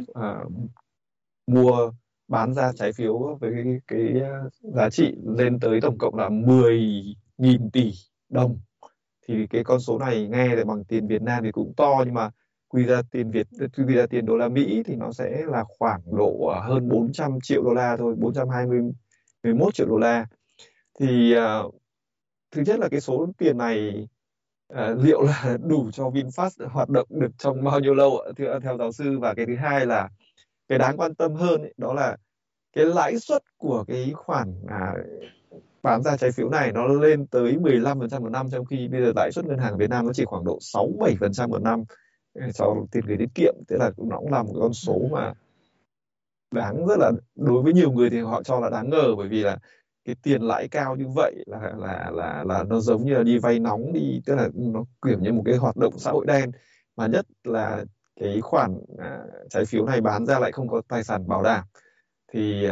bán ra trái phiếu với cái giá trị lên tới tổng cộng là 10.000 tỷ đồng. Thì cái con số này nghe là bằng tiền Việt Nam thì cũng to, nhưng mà quy ra tiền đô la Mỹ thì nó sẽ là khoảng độ hơn 400 triệu đô la thôi, 421 triệu đô la. Thì thứ nhất là cái số tiền này liệu là đủ cho VinFast hoạt động được trong bao nhiêu lâu ạ, theo giáo sư? Và cái thứ hai là cái đáng quan tâm hơn ấy, đó là cái lãi suất của cái khoản bán ra trái phiếu này nó lên tới 15% một năm, trong khi bây giờ lãi suất ngân hàng Việt Nam nó chỉ khoảng độ 6-7% một năm cho tiền gửi tiết kiệm. Thế là nó cũng là một con số mà rất là, đối với nhiều người thì họ cho là đáng ngờ, bởi vì là cái tiền lãi cao như vậy là nó giống như là đi vay nóng đi, tức là nó kiểu như một cái hoạt động xã hội đen, mà nhất là cái khoản trái phiếu này bán ra lại không có tài sản bảo đảm. Thì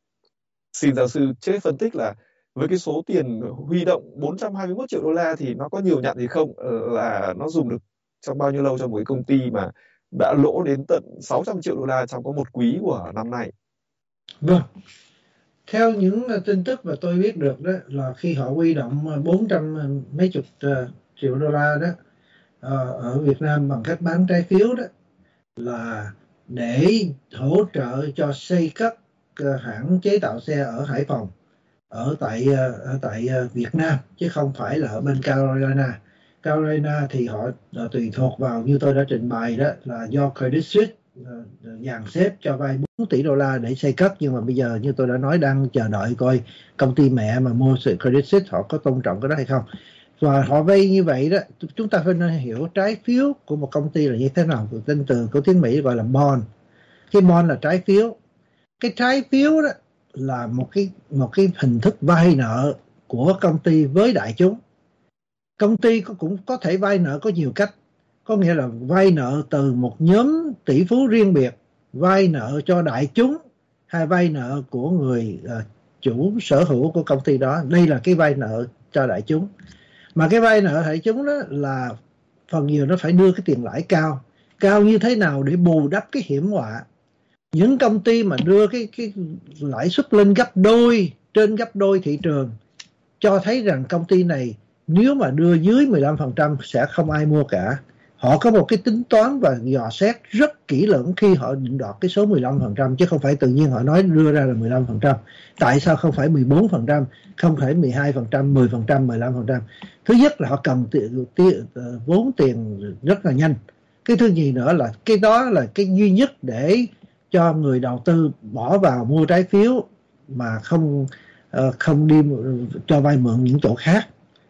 xin giáo sư trước phân tích là với cái số tiền huy động 421 triệu đô la thì nó có nhiều nhặn gì không, là nó dùng được trong bao nhiêu lâu cho một cái công ty mà đã lỗ đến tận 600 triệu đô la trong có một quý của năm nay? Vâng, theo những tin tức mà tôi biết được đó, là khi họ huy động 400 mấy chục triệu đô la đó ở Việt Nam bằng cách bán trái phiếu đó, là để hỗ trợ cho xây cất hãng chế tạo xe ở Hải Phòng, ở tại Việt Nam, chứ không phải là ở bên Carolina. Carolina thì họ tùy thuộc vào, như tôi đã trình bày đó, là do Credit Suisse dàn xếp cho vay 4 tỷ đô la để xây cất, nhưng mà bây giờ như tôi đã nói đang chờ đợi coi công ty mẹ mà mua sự Credit Suisse họ có tôn trọng cái đó hay không. Và họ vay như vậy đó, chúng ta phải nên hiểu trái phiếu của một công ty là như thế nào. Tên từ của tiếng Mỹ gọi là bond. Cái bond là trái phiếu. Cái trái phiếu đó là một cái hình thức vay nợ của công ty với đại chúng. Công ty cũng có thể vay nợ có nhiều cách, có nghĩa là vay nợ từ một nhóm tỷ phú riêng biệt, vay nợ cho đại chúng, hay vay nợ của người chủ sở hữu của công ty đó. Đây là cái vay nợ cho đại chúng. Mà cái vay nợ đại chúng đó là phần nhiều nó phải đưa cái tiền lãi cao. Cao như thế nào để bù đắp cái hiểm họa? Những công ty mà đưa cái lãi suất lên gấp đôi, trên gấp đôi thị trường, cho thấy rằng công ty này nếu mà đưa dưới 15% sẽ không ai mua cả. Họ có một cái tính toán và dò xét rất kỹ lưỡng khi họ định đoạt cái số 15%, chứ không phải tự nhiên họ nói đưa ra là 15%. Tại sao không phải 14%, không phải 12%, 10%, 15%? Thứ nhất là họ cần vốn tiền rất là nhanh. Cái thứ nhì nữa là cái đó là cái duy nhất để cho người đầu tư bỏ vào mua trái phiếu mà không đi cho vay mượn những chỗ khác.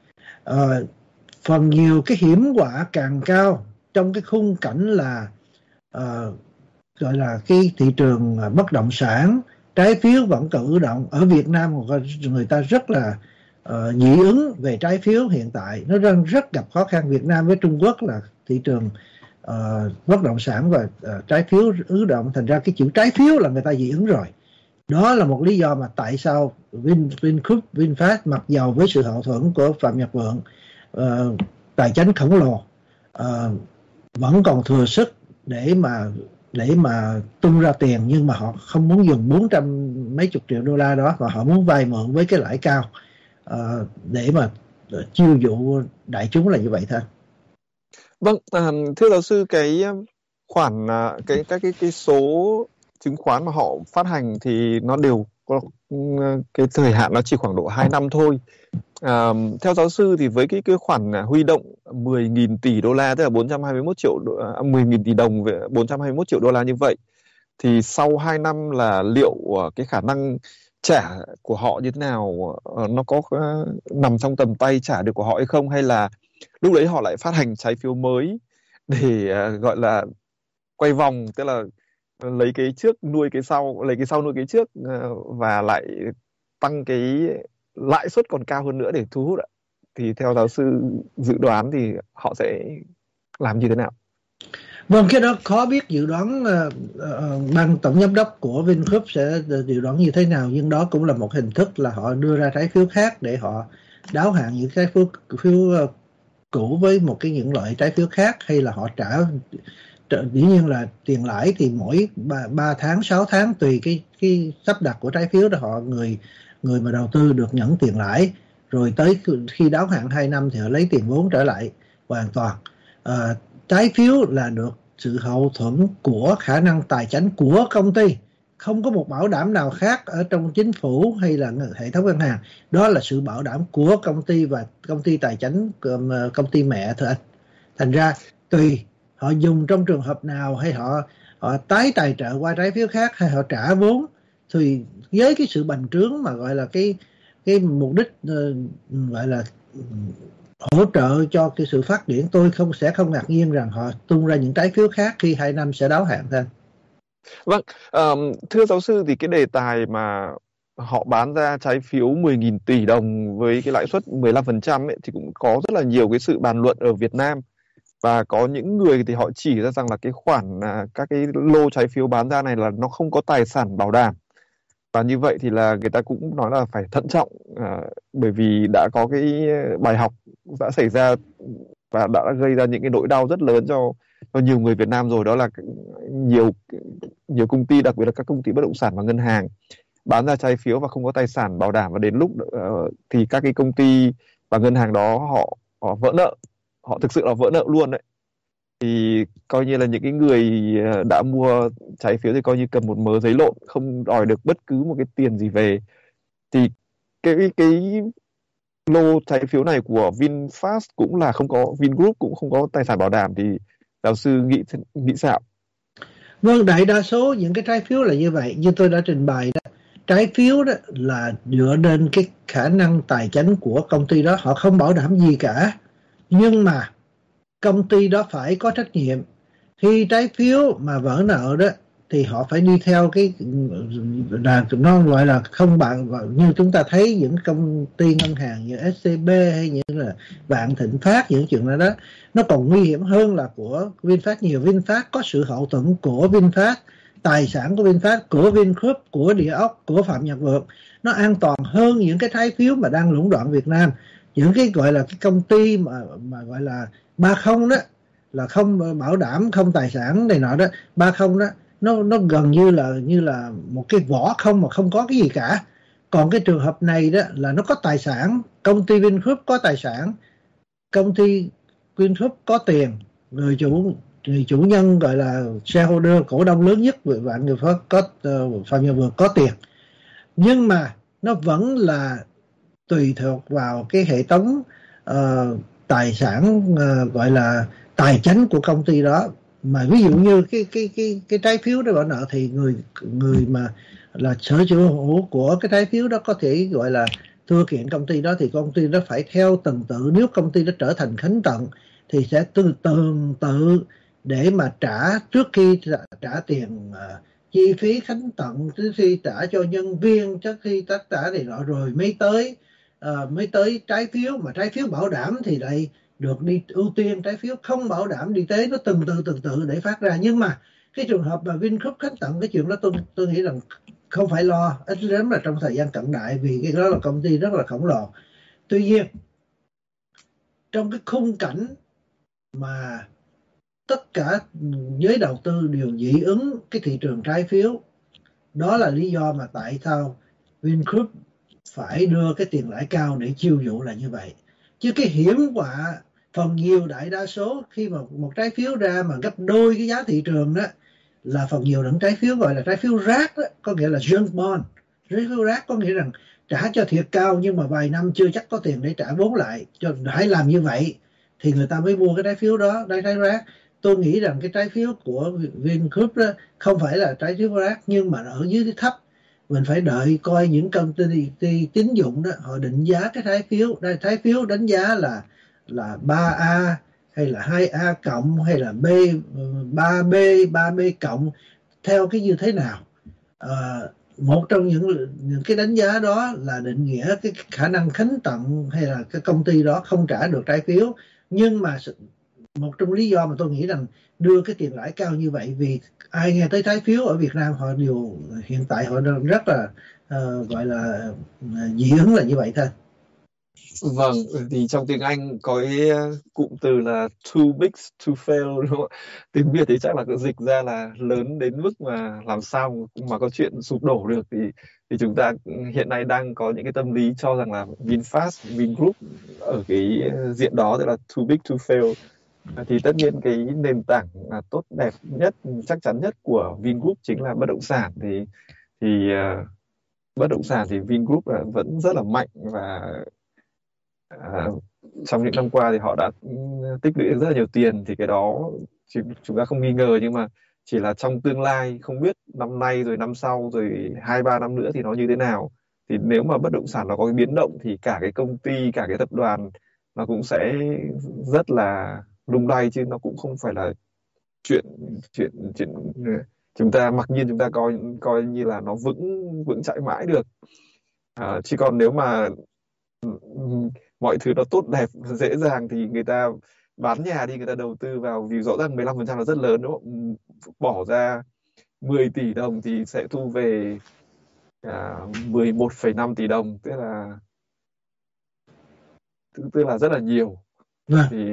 Phần nhiều cái hiểm họa càng cao trong cái khung cảnh là gọi là cái thị trường bất động sản, trái phiếu vẫn còn ứ động. Ở Việt Nam người ta rất là dị ứng về trái phiếu hiện tại, nó rất gặp khó khăn. Việt Nam với Trung Quốc là thị trường bất động sản và trái phiếu ứ động, thành ra cái chữ trái phiếu là người ta dị ứng rồi. Đó là một lý do mà tại sao Vingroup, VinFast mặc dầu với sự hậu thuẫn của Phạm Nhật Vượng, tài chính khổng lồ, vẫn còn thừa sức để mà tung ra tiền, nhưng mà họ không muốn dùng 400 mấy chục triệu đô la đó, mà họ muốn vay mượn với cái lãi cao để mà chiêu dụ đại chúng, là như vậy thôi. Vâng, thưa giáo sư, cái khoản cái số chứng khoán mà họ phát hành thì nó đều có cái thời hạn nó chỉ khoảng độ 2 năm thôi. Theo giáo sư thì với cái khoản huy động 10.000 tỷ đô la, tức là 10.000 tỷ đồng về 421 triệu đô la như vậy, thì sau 2 năm là liệu cái khả năng trả của họ như thế nào, nó có nằm trong tầm tay trả được của họ hay không, hay là lúc đấy họ lại phát hành trái phiếu mới để gọi là quay vòng, tức là lấy cái trước nuôi cái sau, lấy cái sau nuôi cái trước, và lại tăng cái lãi suất còn cao hơn nữa để thu hút ạ? thì theo giáo sư dự đoán thì họ sẽ làm như thế nào? Vâng, cái đó khó biết dự đoán, ban tổng giám đốc của Vingroup sẽ dự đoán như thế nào, nhưng đó cũng là một hình thức là họ đưa ra trái phiếu khác để họ đáo hạn những trái phiếu cũ với một những loại trái phiếu khác, hay là họ dĩ nhiên là tiền lãi thì mỗi 3 tháng 6 tháng tùy cái sắp đặt của trái phiếu đó, người mà đầu tư được nhận tiền lãi, rồi tới khi đáo hạn 2 năm thì họ lấy tiền vốn trở lại hoàn toàn. Trái phiếu là được sự hậu thuẫn của khả năng tài chính của công ty, không có một bảo đảm nào khác ở trong chính phủ hay là hệ thống ngân hàng, đó là sự bảo đảm của công ty và công ty tài chính, công ty mẹ thôi anh. Thành ra tùy họ dùng trong trường hợp nào, hay họ tái tài trợ qua trái phiếu khác, hay họ trả vốn, thì với cái sự bành trướng mà gọi là cái mục đích gọi là hỗ trợ cho cái sự phát triển, tôi sẽ không ngạc nhiên rằng họ tung ra những trái phiếu khác khi 2 năm sẽ đáo hạn thôi. Vâng, thưa giáo sư, thì cái đề tài mà họ bán ra trái phiếu 10.000 tỷ đồng với cái lãi suất 15% ấy, thì cũng có rất là nhiều cái sự bàn luận ở Việt Nam. Và có những người thì họ chỉ ra rằng là cái khoản các cái lô trái phiếu bán ra này là nó không có tài sản bảo đảm. Và như vậy thì là người ta cũng nói là phải thận trọng, bởi vì đã có cái bài học đã xảy ra và đã gây ra những cái nỗi đau rất lớn cho nhiều người Việt Nam rồi. Đó là nhiều công ty, đặc biệt là các công ty bất động sản và ngân hàng bán ra trái phiếu và không có tài sản bảo đảm, và đến lúc thì các cái công ty và ngân hàng đó họ vỡ nợ, họ thực sự là vỡ nợ luôn đấy. Thì coi như là những cái người đã mua trái phiếu thì coi như cầm một mớ giấy lộn, không đòi được bất cứ một cái tiền gì về. Thì cái lô trái phiếu này của VinFast cũng là không có, Vingroup cũng không có tài sản bảo đảm, thì giáo sư nghĩ sao? Vâng, đại đa số những cái trái phiếu là như vậy, như tôi đã trình bày đó. Trái phiếu đó là dựa trên cái khả năng tài chính của công ty đó, họ không bảo đảm gì cả, nhưng mà công ty đó phải có trách nhiệm. Khi trái phiếu mà vỡ nợ đó thì họ phải đi theo cái là nó gọi là không bạn, như chúng ta thấy những công ty ngân hàng như SCB hay như là Vạn Thịnh Phát, những chuyện đó nó còn nguy hiểm hơn là của VinFast nhiều. VinFast có sự hậu thuẫn của VinFast, tài sản của VinFast, của Vingroup, của Địa Ốc, của Phạm Nhật Vượng, nó an toàn hơn những cái trái phiếu mà đang lũng đoạn Việt Nam. Những cái gọi là cái công ty mà gọi là 30 đó, là không bảo đảm, không tài sản này nọ đó, 30 đó nó gần như là một cái vỏ không mà không có cái gì cả. Còn cái trường hợp này đó là nó có tài sản, công ty Vingroup có tài sản, công ty Vingroup có tiền, người chủ nhân gọi là shareholder, cổ đông lớn nhất Vạn Người Phát có Phạm Nhật Vượng có tiền, nhưng mà nó vẫn là tùy thuộc vào cái hệ thống tài sản gọi là tài chính của công ty đó. Mà ví dụ như cái trái phiếu đó bảo nợ thì người mà là sở hữu của cái trái phiếu đó có thể gọi là thưa kiện công ty đó, thì công ty đó phải theo tuần tự. Nếu công ty đó trở thành khánh tận thì sẽ tuần tự để mà trả, trước khi trả tiền chi phí khánh tận, trước khi trả cho nhân viên, trước khi tất cả thì nọ, rồi mới tới trái phiếu. Mà trái phiếu bảo đảm thì lại được đi ưu tiên, trái phiếu không bảo đảm đi tới, nó từng từ để phát ra. Nhưng mà cái trường hợp mà Vingroup khánh tận, cái chuyện đó tôi nghĩ rằng không phải lo, ít lắm là trong thời gian cận đại, vì cái đó là công ty rất là khổng lồ. Tuy nhiên trong cái khung cảnh mà tất cả giới đầu tư đều dị ứng cái thị trường trái phiếu, đó là lý do mà tại sao Vingroup phải đưa cái tiền lãi cao để chiêu dụ là như vậy. Chứ cái hiểm họa phần nhiều, đại đa số khi mà một trái phiếu ra mà gấp đôi cái giá thị trường đó, là phần nhiều những trái phiếu gọi là trái phiếu rác đó, có nghĩa là junk bond. Trái phiếu rác có nghĩa rằng trả cho thiệt cao nhưng mà vài năm chưa chắc có tiền để trả vốn lại. Cho hãy làm như vậy thì người ta mới mua cái trái phiếu đó, trái rác. Tôi nghĩ rằng cái trái phiếu của Vingroup đó không phải là trái phiếu rác, nhưng mà ở dưới thấp. Mình phải đợi coi những công ty tín dụng đó họ định giá cái trái phiếu đánh giá là 3A hay là 2A cộng hay là B 3B cộng theo cái như thế nào. một trong những cái đánh giá đó là định nghĩa cái khả năng khánh tận hay là cái công ty đó không trả được trái phiếu. Nhưng mà một trong lý do mà tôi nghĩ rằng đưa cái tiền lãi cao như vậy vì ai nghe tới trái phiếu ở Việt Nam họ đều hiện tại họ rất là gọi là dị ứng là như vậy thôi. Vâng, thì trong tiếng Anh có cái cụm từ là too big to fail, đúng không ạ? Tiếng Việt thì chắc là cứ dịch ra là lớn đến mức mà làm sao mà có chuyện sụp đổ được, thì chúng ta hiện nay đang có những cái tâm lý cho rằng là VinFast, Vingroup ở cái diện đó, tức là too big to fail. Thì tất nhiên cái nền tảng tốt đẹp nhất, chắc chắn nhất của Vingroup chính là bất động sản. Bất động sản thì Vingroup vẫn rất là mạnh, và À, trong những năm qua thì họ đã tích lũy được rất là nhiều tiền, thì cái đó chúng ta không nghi ngờ. Nhưng mà chỉ là trong tương lai, không biết năm nay rồi năm sau rồi 2-3 năm nữa thì nó như thế nào. Thì nếu mà bất động sản nó có cái biến động thì cả cái công ty, cả cái tập đoàn nó cũng sẽ rất là lung lay, chứ nó cũng không phải là chuyện chuyện chuyện chúng ta mặc nhiên chúng ta coi như là nó vững vững chãi mãi được. Chứ còn nếu mà mọi thứ nó tốt đẹp dễ dàng thì người ta bán nhà đi, người ta đầu tư vào, vì rõ ràng 15% là rất lớn, đúng không? Bỏ ra 10 tỷ đồng thì sẽ thu về 11,5 tỷ đồng, tức là rất là nhiều. Vâng. Thì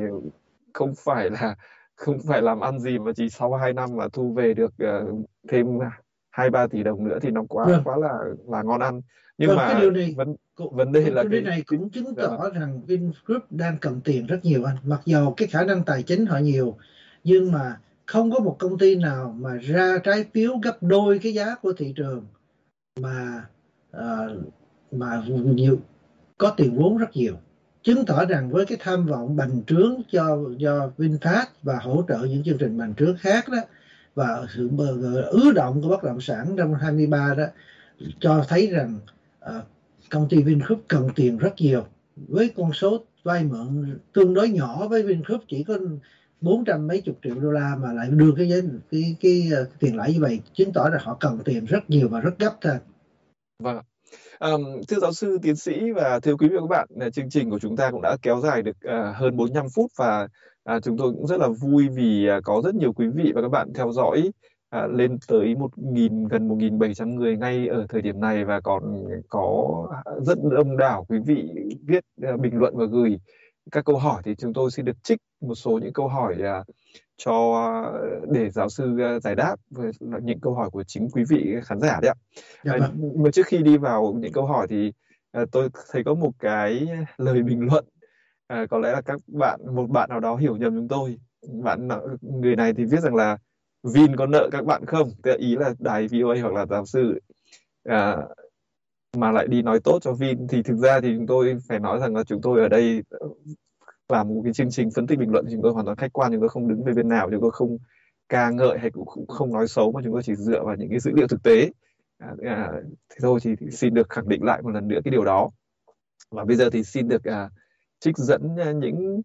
không phải làm ăn gì mà chỉ sau 2 năm mà thu về được thêm 2-3 tỷ đồng nữa thì nó Vâng. quá là ngon ăn. Nhưng Vâng, cái mà điều này vấn đề là điều này cũng chứng dạ vâng. tỏ rằng Vingroup đang cần tiền rất nhiều anh. Mặc dầu cái khả năng tài chính họ nhiều, nhưng mà không có một công ty nào mà ra trái phiếu gấp đôi cái giá của thị trường mà mà nhiều có tiền vốn rất nhiều, chứng tỏ rằng với cái tham vọng bành trướng do VinFast và hỗ trợ những chương trình bành trướng khác đó, và sự ứ động của bất động sản trong 23 đó, cho thấy rằng công ty Vingroup cần tiền rất nhiều. Với con số vay mượn tương đối nhỏ với Vingroup chỉ có 400 mấy chục triệu đô la mà lại đưa cái tiền lãi như vậy, chứng tỏ rằng họ cần tiền rất nhiều và rất gấp thôi. Vâng. Thưa giáo sư tiến sĩ và thưa quý vị và các bạn, chương trình của chúng ta cũng đã kéo dài được hơn 45 phút, và chúng tôi cũng rất là vui vì có rất nhiều quý vị và các bạn theo dõi, lên tới gần 1.700 người ngay ở thời điểm này, và còn có rất đông đảo quý vị viết bình luận và gửi các câu hỏi. Thì chúng tôi xin được trích một số những câu hỏi để giáo sư giải đáp với những câu hỏi của chính quý vị khán giả đấy ạ. Dạ vâng. Nhưng mà trước khi đi vào những câu hỏi thì tôi thấy có một cái lời bình luận, có lẽ là một bạn nào đó hiểu nhầm chúng tôi. Người này thì viết rằng là Vin có nợ các bạn không? Tức là ý là đài VOA hoặc là giáo sư mà lại đi nói tốt cho Vin. Thì thực ra thì chúng tôi phải nói rằng là chúng tôi ở đây làm một cái chương trình phân tích bình luận, chúng tôi hoàn toàn khách quan, chúng tôi không đứng về bên nào, chúng tôi không ca ngợi hay cũng không nói xấu, mà chúng tôi chỉ dựa vào những cái dữ liệu thực tế. Thế thôi thì xin được khẳng định lại một lần nữa cái điều đó. Và bây giờ thì xin được trích dẫn những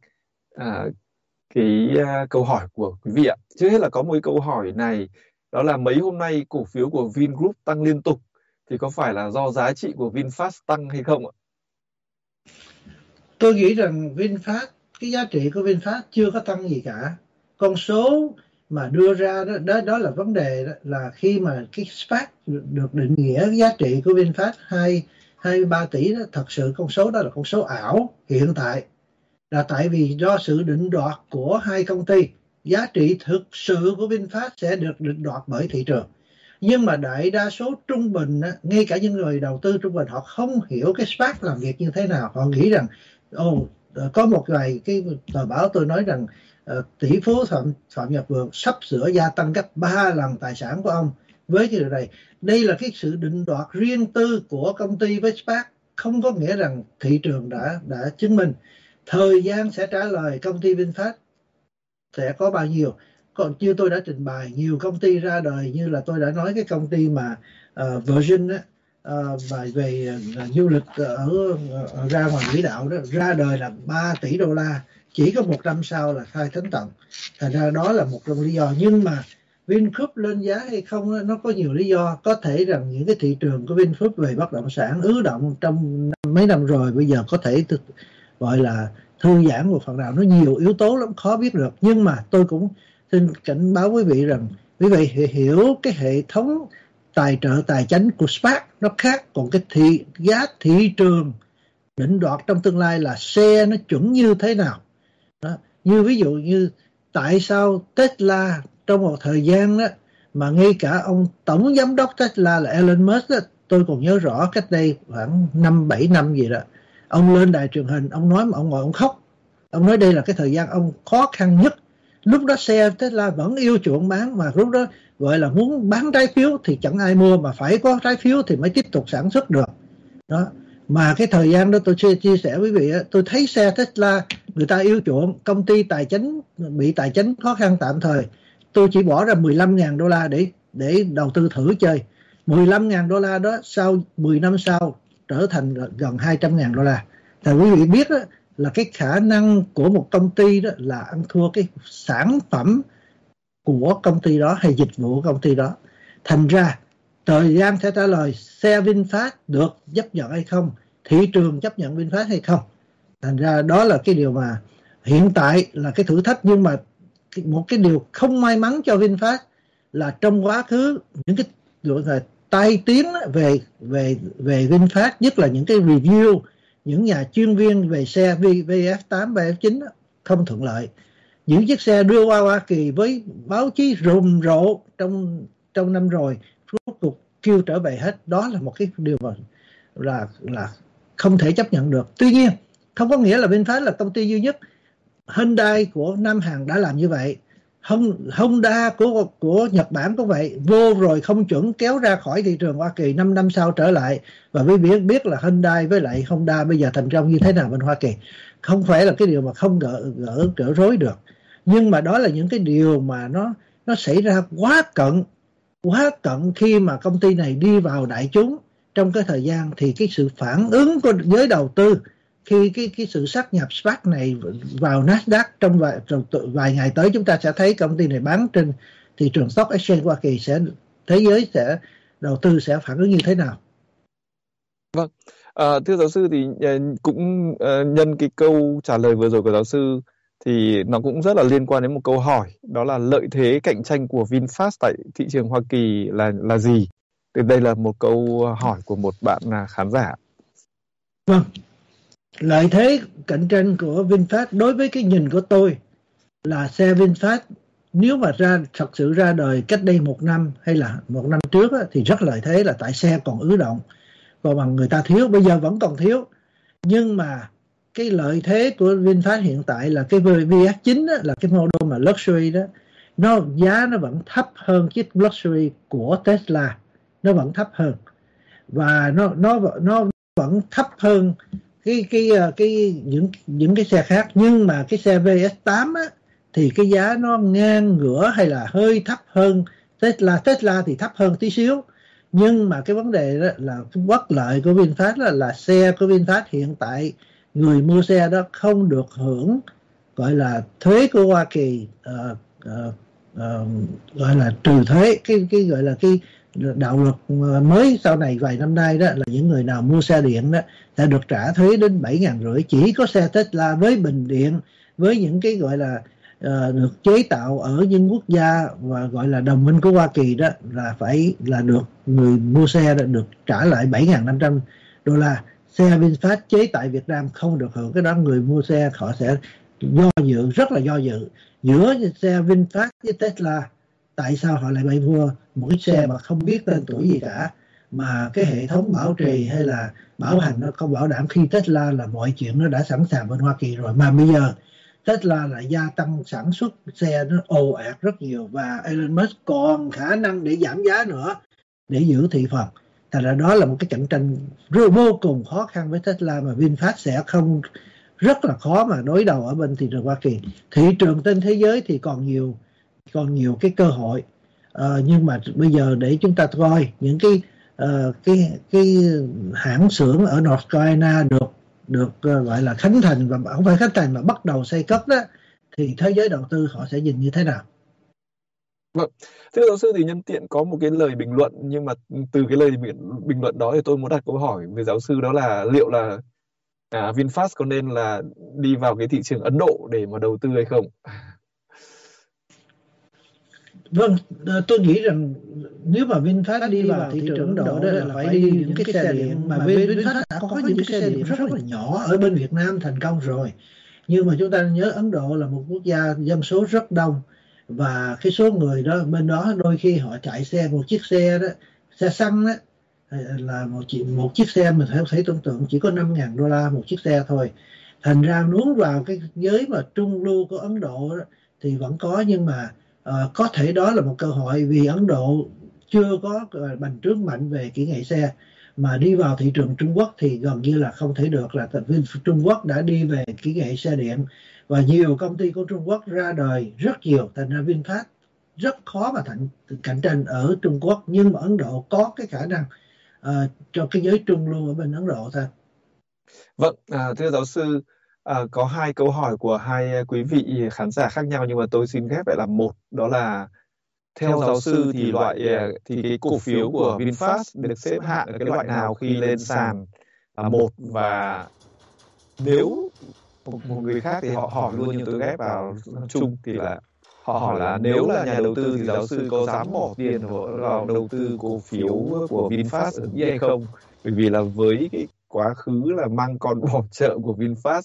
câu hỏi của quý vị ạ. Trước hết là có một cái câu hỏi này, đó là mấy hôm nay cổ phiếu của Vingroup tăng liên tục, thì có phải là do giá trị của VinFast tăng hay không ạ? Tôi nghĩ rằng VinFast, cái giá trị của VinFast chưa có tăng gì cả. Con số mà đưa ra đó là vấn đề, đó là khi mà cái SPAC được định nghĩa giá trị của VinFast 23 tỷ đó, thật sự con số đó là con số ảo hiện tại, là tại vì do sự định đoạt của hai công ty. Giá trị thực sự của VinFast sẽ được định đoạt bởi thị trường. Nhưng mà đại đa số trung bình, ngay cả những người đầu tư trung bình, họ không hiểu cái SPAC làm việc như thế nào. Họ nghĩ rằng có một vài cái tờ báo tôi nói rằng tỷ phú Phạm Nhật Vượng sắp sửa gia tăng gấp 3 lần tài sản của ông với cái điều này. Đây là cái sự định đoạt riêng tư của công ty với SPAC, không có nghĩa rằng thị trường đã chứng minh. Thời gian sẽ trả lời công ty VinFast sẽ có bao nhiêu. Còn như tôi đã trình bày, nhiều công ty ra đời, như là tôi đã nói cái công ty mà Virgin á, bài về du lịch ra ngoài quỹ đạo đó, ra đời là 3 tỷ đô la, chỉ có 1 năm sau là khai thánh tận. Thành ra đó là một trong lý do. Nhưng mà Vingroup lên giá hay không nó có nhiều lý do. Có thể rằng những cái thị trường của Vingroup về bất động sản ứ động trong mấy năm rồi, bây giờ có thể gọi là thư giãn một phần nào, nó nhiều yếu tố lắm, khó biết được. Nhưng mà tôi cũng xin cảnh báo quý vị rằng quý vị hiểu cái hệ thống tài trợ tài chính của SPAC nó khác. Còn cái giá thị trường định đoạt trong tương lai là xe nó chuẩn như thế nào đó. Như ví dụ như tại sao Tesla trong một thời gian đó, mà ngay cả ông tổng giám đốc Tesla là Elon Musk đó, tôi còn nhớ rõ cách đây khoảng 5-7 năm gì đó, ông lên đài truyền hình, ông nói mà ông ngồi ông khóc. Ông nói đây là cái thời gian ông khó khăn nhất. Lúc đó xe Tesla vẫn yêu chuộng bán, mà lúc đó gọi là muốn bán trái phiếu thì chẳng ai mua, mà phải có trái phiếu thì mới tiếp tục sản xuất được đó. Mà cái thời gian đó tôi chia sẻ với quý vị, tôi thấy xe Tesla người ta yêu chuộng, công ty tài chính bị tài chính khó khăn tạm thời, tôi chỉ bỏ ra $15,000 để đầu tư thử chơi. $15,000 đó sau 10 năm sau trở thành gần $200,000. Thì quý vị biết đó, là cái khả năng của một công ty đó là ăn thua cái sản phẩm của công ty đó hay dịch vụ của công ty đó. Thành ra thời gian sẽ trả lời xe VinFast được chấp nhận hay không, thị trường chấp nhận VinFast hay không. Thành ra đó là cái điều mà hiện tại là cái thử thách. Nhưng mà một cái điều không may mắn cho VinFast là trong quá khứ những cái gọi là tai tiếng về VinFast, nhất là những cái review, những nhà chuyên viên về xe VF8, VF9 không thuận lợi. Những chiếc xe đưa qua Hoa Kỳ với báo chí rầm rộ trong năm rồi, rốt cuộc kêu trở về hết. Đó là một cái điều mà là không thể chấp nhận được. Tuy nhiên không có nghĩa là VinFast là công ty duy nhất. Hyundai của Nam Hàn đã làm như vậy, Honda của Nhật Bản cũng vậy, vô rồi không chuẩn kéo ra khỏi thị trường Hoa Kỳ, 5 năm sau trở lại. Và quý biết là Hyundai với lại Honda bây giờ thành công như thế nào bên Hoa Kỳ. Không phải là cái điều mà không gỡ rối được. Nhưng mà đó là những cái điều mà nó xảy ra quá cận khi mà công ty này đi vào đại chúng trong cái thời gian. Thì cái sự phản ứng của giới đầu tư khi cái sự sát nhập SPAC này vào Nasdaq trong vài ngày tới, chúng ta sẽ thấy công ty này bán trên thị trường Stock Exchange Hoa Kỳ, thế giới sẽ đầu tư sẽ phản ứng như thế nào. Vâng, thưa giáo sư thì cũng nhân cái câu trả lời vừa rồi của giáo sư thì nó cũng rất là liên quan đến một câu hỏi, đó là lợi thế cạnh tranh của VinFast tại thị trường Hoa Kỳ là gì? Thì đây là một câu hỏi của một bạn khán giả. Vâng, lợi thế cạnh tranh của VinFast đối với cái nhìn của tôi là xe VinFast nếu mà thật sự ra đời cách đây 1 năm hay là 1 năm trước thì rất lợi thế, là tại xe còn ứ động, còn bằng người ta thiếu, bây giờ vẫn còn thiếu. Nhưng mà cái lợi thế của VinFast hiện tại là cái VF9 là cái model mà luxury đó, giá nó vẫn thấp hơn chiếc luxury của Tesla, nó vẫn thấp hơn, và nó vẫn thấp hơn những cái xe khác. Nhưng mà cái xe VS8 thì cái giá nó ngang ngửa hay là hơi thấp hơn Tesla thì thấp hơn tí xíu. Nhưng mà cái vấn đề đó là bất lợi của VinFast là xe của VinFast hiện tại người mua xe đó không được hưởng gọi là thuế của Hoa Kỳ, gọi là trừ thuế. Cái gọi là cái đạo luật mới sau này vài năm nay đó là những người nào mua xe điện đó sẽ được trả thuế đến 7.500. Chỉ có xe Tesla với bình điện, với những cái gọi là được chế tạo ở những quốc gia và gọi là đồng minh của Hoa Kỳ đó là được người mua xe đó được trả lại $7.500. Xe VinFast chế tại Việt Nam không được hưởng cái đó. Người mua xe họ sẽ rất là do dự giữa xe VinFast với Tesla. Tại sao họ lại bay mua một cái xe mà không biết tên tuổi gì cả, mà cái hệ thống bảo trì hay là bảo hành nó không bảo đảm, khi Tesla là mọi chuyện nó đã sẵn sàng bên Hoa Kỳ rồi. Mà bây giờ Tesla lại gia tăng sản xuất xe, nó ồ ạt rất nhiều, và Elon Musk còn khả năng để giảm giá nữa để giữ thị phần. Thành ra đó là một cái cạnh tranh vô cùng khó khăn với Tesla, mà VinFast sẽ không, rất là khó mà đối đầu ở bên thị trường Hoa Kỳ. Thị trường trên thế giới thì còn nhiều cái cơ hội, nhưng mà bây giờ để chúng ta coi những cái hãng xưởng ở North Carolina được gọi là khánh thành, và không phải khánh thành mà bắt đầu xây cất đó, thì thế giới đầu tư họ sẽ nhìn như thế nào? Vâng, thưa giáo sư thì nhân tiện có một cái lời bình luận, nhưng mà từ cái lời bình luận đó thì tôi muốn đặt câu hỏi với giáo sư, đó là liệu là VinFast có nên là đi vào cái thị trường Ấn Độ để mà đầu tư hay không? Vâng, tôi nghĩ rằng nếu mà VinFast đi vào thị trường Ấn Độ đó là phải đi những cái xe điện mà VinFast đã có những cái xe điện rất là nhỏ ở bên Việt Nam thành công rồi. Nhưng mà chúng ta nhớ Ấn Độ là một quốc gia dân số rất đông, và cái số người đó bên đó đôi khi họ chạy xe, một chiếc xe đó, xe xăng đó, là một chiếc xe mình phải tưởng tượng chỉ có $5,000 một chiếc xe thôi. Thành ra nuốt vào cái giới mà trung lưu của Ấn Độ đó, thì vẫn có, nhưng mà có thể đó là một cơ hội, vì Ấn Độ chưa có bành trướng mạnh về kỹ nghệ xe, mà đi vào thị trường Trung Quốc thì gần như là không thể được, là vì Trung Quốc đã đi về kỹ nghệ xe điện và nhiều công ty của Trung Quốc ra đời rất nhiều, thành ra VinFast rất khó mà cạnh tranh ở Trung Quốc, nhưng mà Ấn Độ có cái khả năng cho cái giới trung lưu ở bên Ấn Độ thôi. Vâng, thưa giáo sư, có hai câu hỏi của hai quý vị khán giả khác nhau, nhưng mà tôi xin ghép lại làm một, đó là theo giáo sư thì thì cái cổ phiếu của VinFast được xếp hạng ở cái loại nào khi lên sàn là một, và nếu một người khác thì họ hỏi luôn, nhưng tôi ghép vào chung thì là họ hỏi là nếu là nhà đầu tư thì giáo sư có dám bỏ tiền vào đầu tư cổ phiếu của VinFast ở Mỹ hay không? Bởi vì là với cái quá khứ là mang con bỏ chợ của VinFast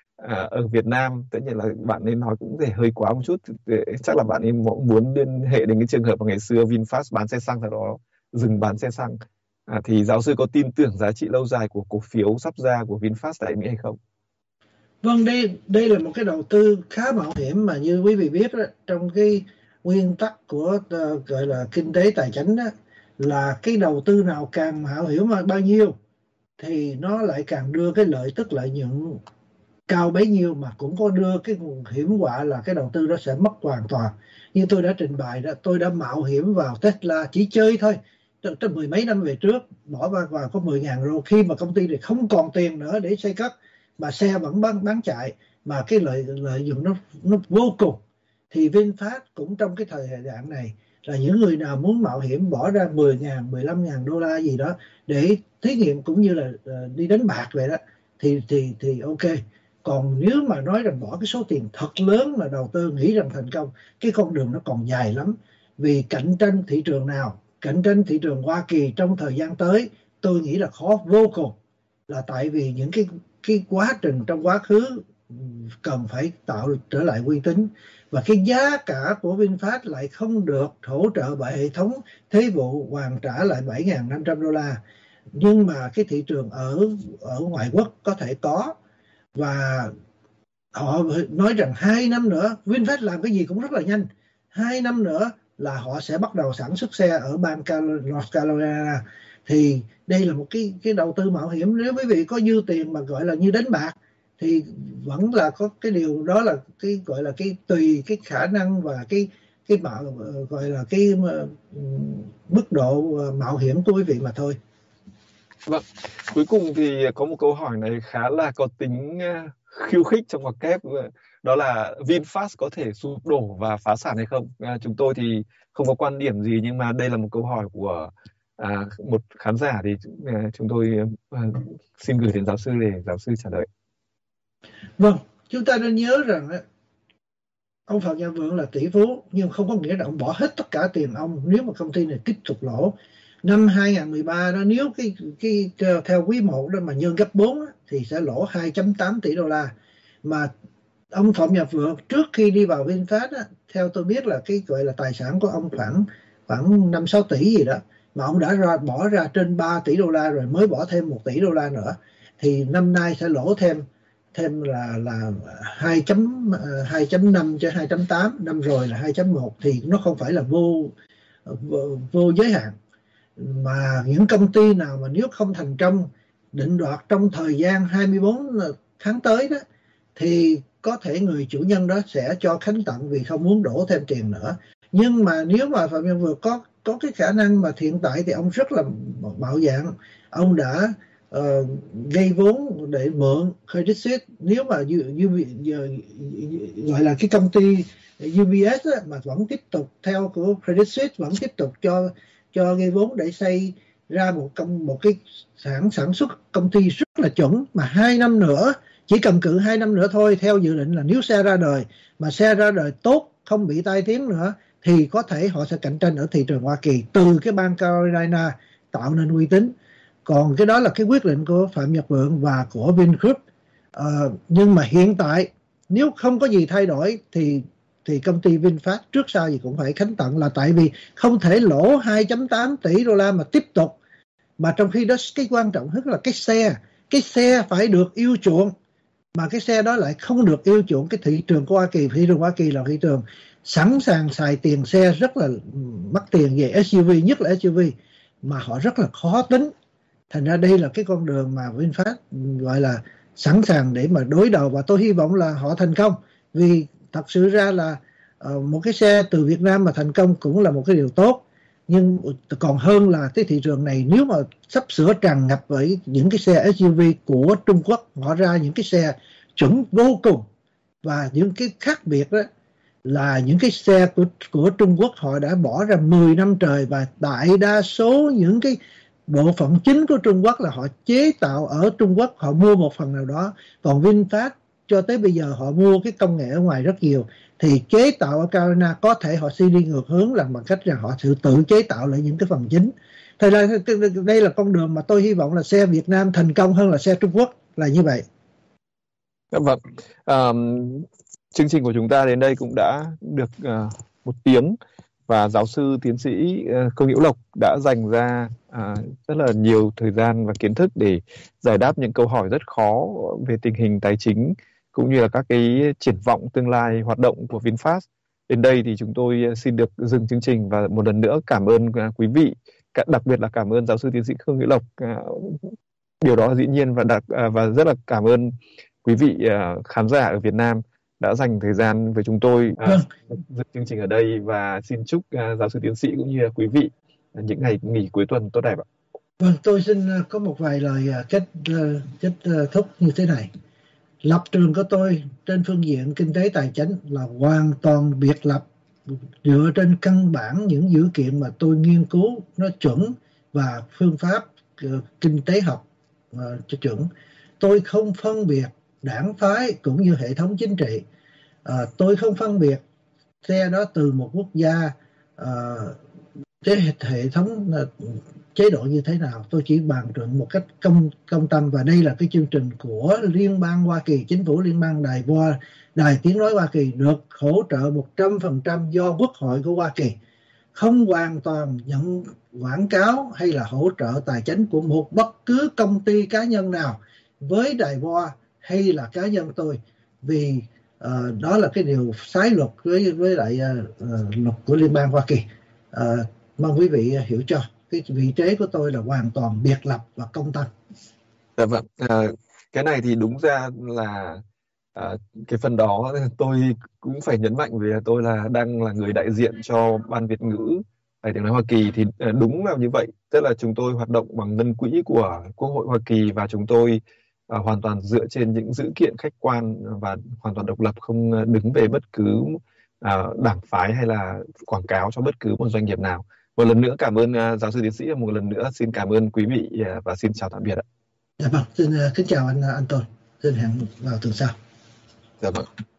ở Việt Nam, tất nhiên là bạn nên nói cũng thể hơi quá một chút. Chắc là bạn ấy muốn liên hệ đến cái trường hợp mà ngày xưa VinFast bán xe xăng, sau đó dừng bán xe xăng. Thì giáo sư có tin tưởng giá trị lâu dài của cổ phiếu sắp ra của VinFast tại Mỹ hay không? Vâng, đây là một cái đầu tư khá mạo hiểm, mà như quý vị biết đó, trong cái nguyên tắc của gọi là kinh tế tài chính đó, là cái đầu tư nào càng mạo hiểm mà bao nhiêu thì nó lại càng đưa cái lợi nhuận cao bấy nhiêu, mà cũng có đưa cái hiểm họa là cái đầu tư đó sẽ mất hoàn toàn. Như tôi đã trình bày đó, tôi đã mạo hiểm vào Tesla chỉ chơi thôi, trong mười mấy năm về trước, bỏ vào có 10.000 euro, khi mà công ty này không còn tiền nữa để xây cất mà xe vẫn bán chạy, mà cái lợi nhuận nó vô cùng. Thì VinFast cũng trong cái thời đoạn này là những người nào muốn mạo hiểm bỏ ra 10.000, 15.000 đô la gì đó để thí nghiệm, cũng như là đi đánh bạc vậy đó, thì ok. Còn nếu mà nói rằng bỏ cái số tiền thật lớn mà đầu tư nghĩ rằng thành công, cái con đường nó còn dài lắm. Vì cạnh tranh thị trường nào, cạnh tranh thị trường Hoa Kỳ trong thời gian tới, tôi nghĩ là khó vô cùng, là tại vì những cái quá trình trong quá khứ cần phải tạo trở lại uy tín, và cái giá cả của VinFast lại không được hỗ trợ bởi hệ thống thuế vụ hoàn trả lại 7.500 đô la. Nhưng mà cái thị trường ở ngoại quốc có thể có, và họ nói rằng 2 năm nữa, VinFast làm cái gì cũng rất là nhanh, 2 năm nữa là họ sẽ bắt đầu sản xuất xe ở bang North Carolina. Thì đây là một cái đầu tư mạo hiểm. Nếu quý vị có dư tiền mà gọi là như đánh bạc, thì vẫn là có cái điều đó, là cái gọi là cái tùy cái khả năng và cái mạo, gọi là cái mức độ mạo hiểm của quý vị mà thôi. Vâng, cuối cùng thì có một câu hỏi này khá là có tính khiêu khích trong ngoặc kép, đó là VinFast có thể sụp đổ và phá sản hay không? Chúng tôi thì không có quan điểm gì, nhưng mà đây là một câu hỏi của một khán giả, thì chúng tôi xin gửi đến giáo sư để giáo sư trả lời. Vâng, chúng ta nên nhớ rằng ông Phạm Nhật Vượng là tỷ phú, nhưng không có nghĩa là ông bỏ hết tất cả tiền ông nếu mà công ty này tiếp tục lỗ. Năm 2013 đó, nếu cái theo quý 1 đó mà nhân gấp 4 thì sẽ lỗ 2.8 tỷ đô la. Mà ông Phạm Nhật Vượng trước khi đi vào VinFast á, theo tôi biết là cái gọi là tài sản của ông khoảng 5-6 tỷ gì đó, mà ông đã bỏ ra trên 3 tỷ đô la rồi, mới bỏ thêm 1 tỷ đô la nữa, thì năm nay sẽ lỗ thêm là 2.5 cho 2.8, năm rồi là 2.1, thì nó không phải là vô giới hạn. Mà những công ty nào mà nếu không thành công định đoạt trong thời gian 24 tháng tới đó, thì có thể người chủ nhân đó sẽ cho khánh tận vì không muốn đổ thêm tiền nữa. Nhưng mà nếu mà Phạm Nhân Vượng có cái khả năng mà hiện tại thì ông rất là bạo dạn, ông đã gây vốn để mượn Credit Suisse. Nếu mà gọi là cái công ty UBS á, mà vẫn tiếp tục theo của Credit Suisse, vẫn tiếp tục cho gây vốn để xây ra một cái sản xuất công ty rất là chuẩn, mà 2 năm nữa, chỉ cần cự 2 năm nữa thôi, theo dự định là nếu xe ra đời mà xe ra đời tốt, không bị tai tiếng nữa, thì có thể họ sẽ cạnh tranh ở thị trường Hoa Kỳ từ cái bang Carolina, tạo nên uy tín. Còn cái đó là cái quyết định của Phạm Nhật Vượng và của Vingroup. Nhưng mà hiện tại nếu không có gì thay đổi thì công ty VinFast trước sau gì cũng phải khánh tận, là tại vì không thể lỗ 2.8 tỷ đô la mà tiếp tục. Mà trong khi đó cái quan trọng nhất là cái xe phải được yêu chuộng, mà cái xe đó lại không được yêu chuộng. Cái thị trường của Hoa Kỳ, thị trường Hoa Kỳ là thị trường sẵn sàng xài tiền xe rất là mắc tiền về SUV, nhất là SUV, mà họ rất là khó tính. Thành ra đây là cái con đường mà VinFast gọi là sẵn sàng để mà đối đầu, và tôi hy vọng là họ thành công. Vì thật sự ra là một cái xe từ Việt Nam mà thành công cũng là một cái điều tốt, nhưng còn hơn là cái thị trường này nếu mà sắp sửa tràn ngập với những cái xe SUV của Trung Quốc, họ ra những cái xe chuẩn vô cùng. Và những cái khác biệt đó là những cái xe của Trung Quốc họ đã bỏ ra 10 năm trời, và đại đa số những cái bộ phận chính của Trung Quốc là họ chế tạo ở Trung Quốc, họ mua một phần nào đó. Còn VinFast cho tới bây giờ họ mua cái công nghệ ở ngoài rất nhiều, thì chế tạo ở Carolina có thể họ sẽ đi ngược hướng là bằng cách rằng họ tự chế tạo lại những cái phần chính. Thế là đây là con đường mà tôi hy vọng là xe Việt Nam thành công hơn là xe Trung Quốc, là như vậy. Vâng, chương trình của chúng ta đến đây cũng đã được 1 tiếng, và giáo sư tiến sĩ Khương Hữu Lộc đã dành ra rất là nhiều thời gian và kiến thức để giải đáp những câu hỏi rất khó về tình hình tài chính cũng như là các cái triển vọng tương lai hoạt động của VinFast. Đến đây thì chúng tôi xin được dừng chương trình, và một lần nữa cảm ơn quý vị, đặc biệt là cảm ơn giáo sư tiến sĩ Khương Hữu Lộc. Điều đó là dĩ nhiên, và rất là cảm ơn quý vị khán giả ở Việt Nam đã dành thời gian với chúng tôi. Dừng chương trình ở đây, và xin chúc giáo sư tiến sĩ cũng như là quý vị những ngày nghỉ cuối tuần tốt đẹp ạ. Vâng, tôi xin có một vài lời kết thúc như thế này. Lập trường của tôi trên phương diện kinh tế tài chính là hoàn toàn biệt lập, dựa trên căn bản những dữ kiện mà tôi nghiên cứu nó chuẩn, và phương pháp kinh tế học cho chuẩn. Tôi không phân biệt đảng phái cũng như hệ thống chính trị. Tôi không phân biệt xe đó từ một quốc gia, hệ thống chế độ như thế nào. Tôi chỉ bàn luận một cách công tâm, và đây là cái chương trình của Liên bang Hoa Kỳ, chính phủ liên bang Đài Tiếng nói Hoa Kỳ được hỗ trợ 100% do Quốc hội của Hoa Kỳ, không hoàn toàn nhận quảng cáo hay là hỗ trợ tài chính của một bất cứ công ty cá nhân nào với Đài Voa hay là cá nhân tôi, vì đó là cái điều trái luật với lại luật của Liên bang Hoa Kỳ. Mong quý vị hiểu cho cái vị trí của tôi là hoàn toàn biệt lập và công tâm. Dạ vâng, cái này thì đúng ra là cái phần đó tôi cũng phải nhấn mạnh, vì tôi đang là người đại diện cho Ban Việt ngữ Đài Tiếng nói Hoa Kỳ, thì đúng là như vậy. Tức là chúng tôi hoạt động bằng ngân quỹ của Quốc hội Hoa Kỳ, và chúng tôi hoàn toàn dựa trên những dữ kiện khách quan và hoàn toàn độc lập, không đứng về bất cứ đảng phái hay là quảng cáo cho bất cứ một doanh nghiệp nào. Một lần nữa cảm ơn giáo sư tiến sĩ, một lần nữa xin cảm ơn quý vị, và xin chào tạm biệt ạ. Dạ vâng, xin kính chào anh Tôn, xin hẹn vào tuần sau. Dạ vâng.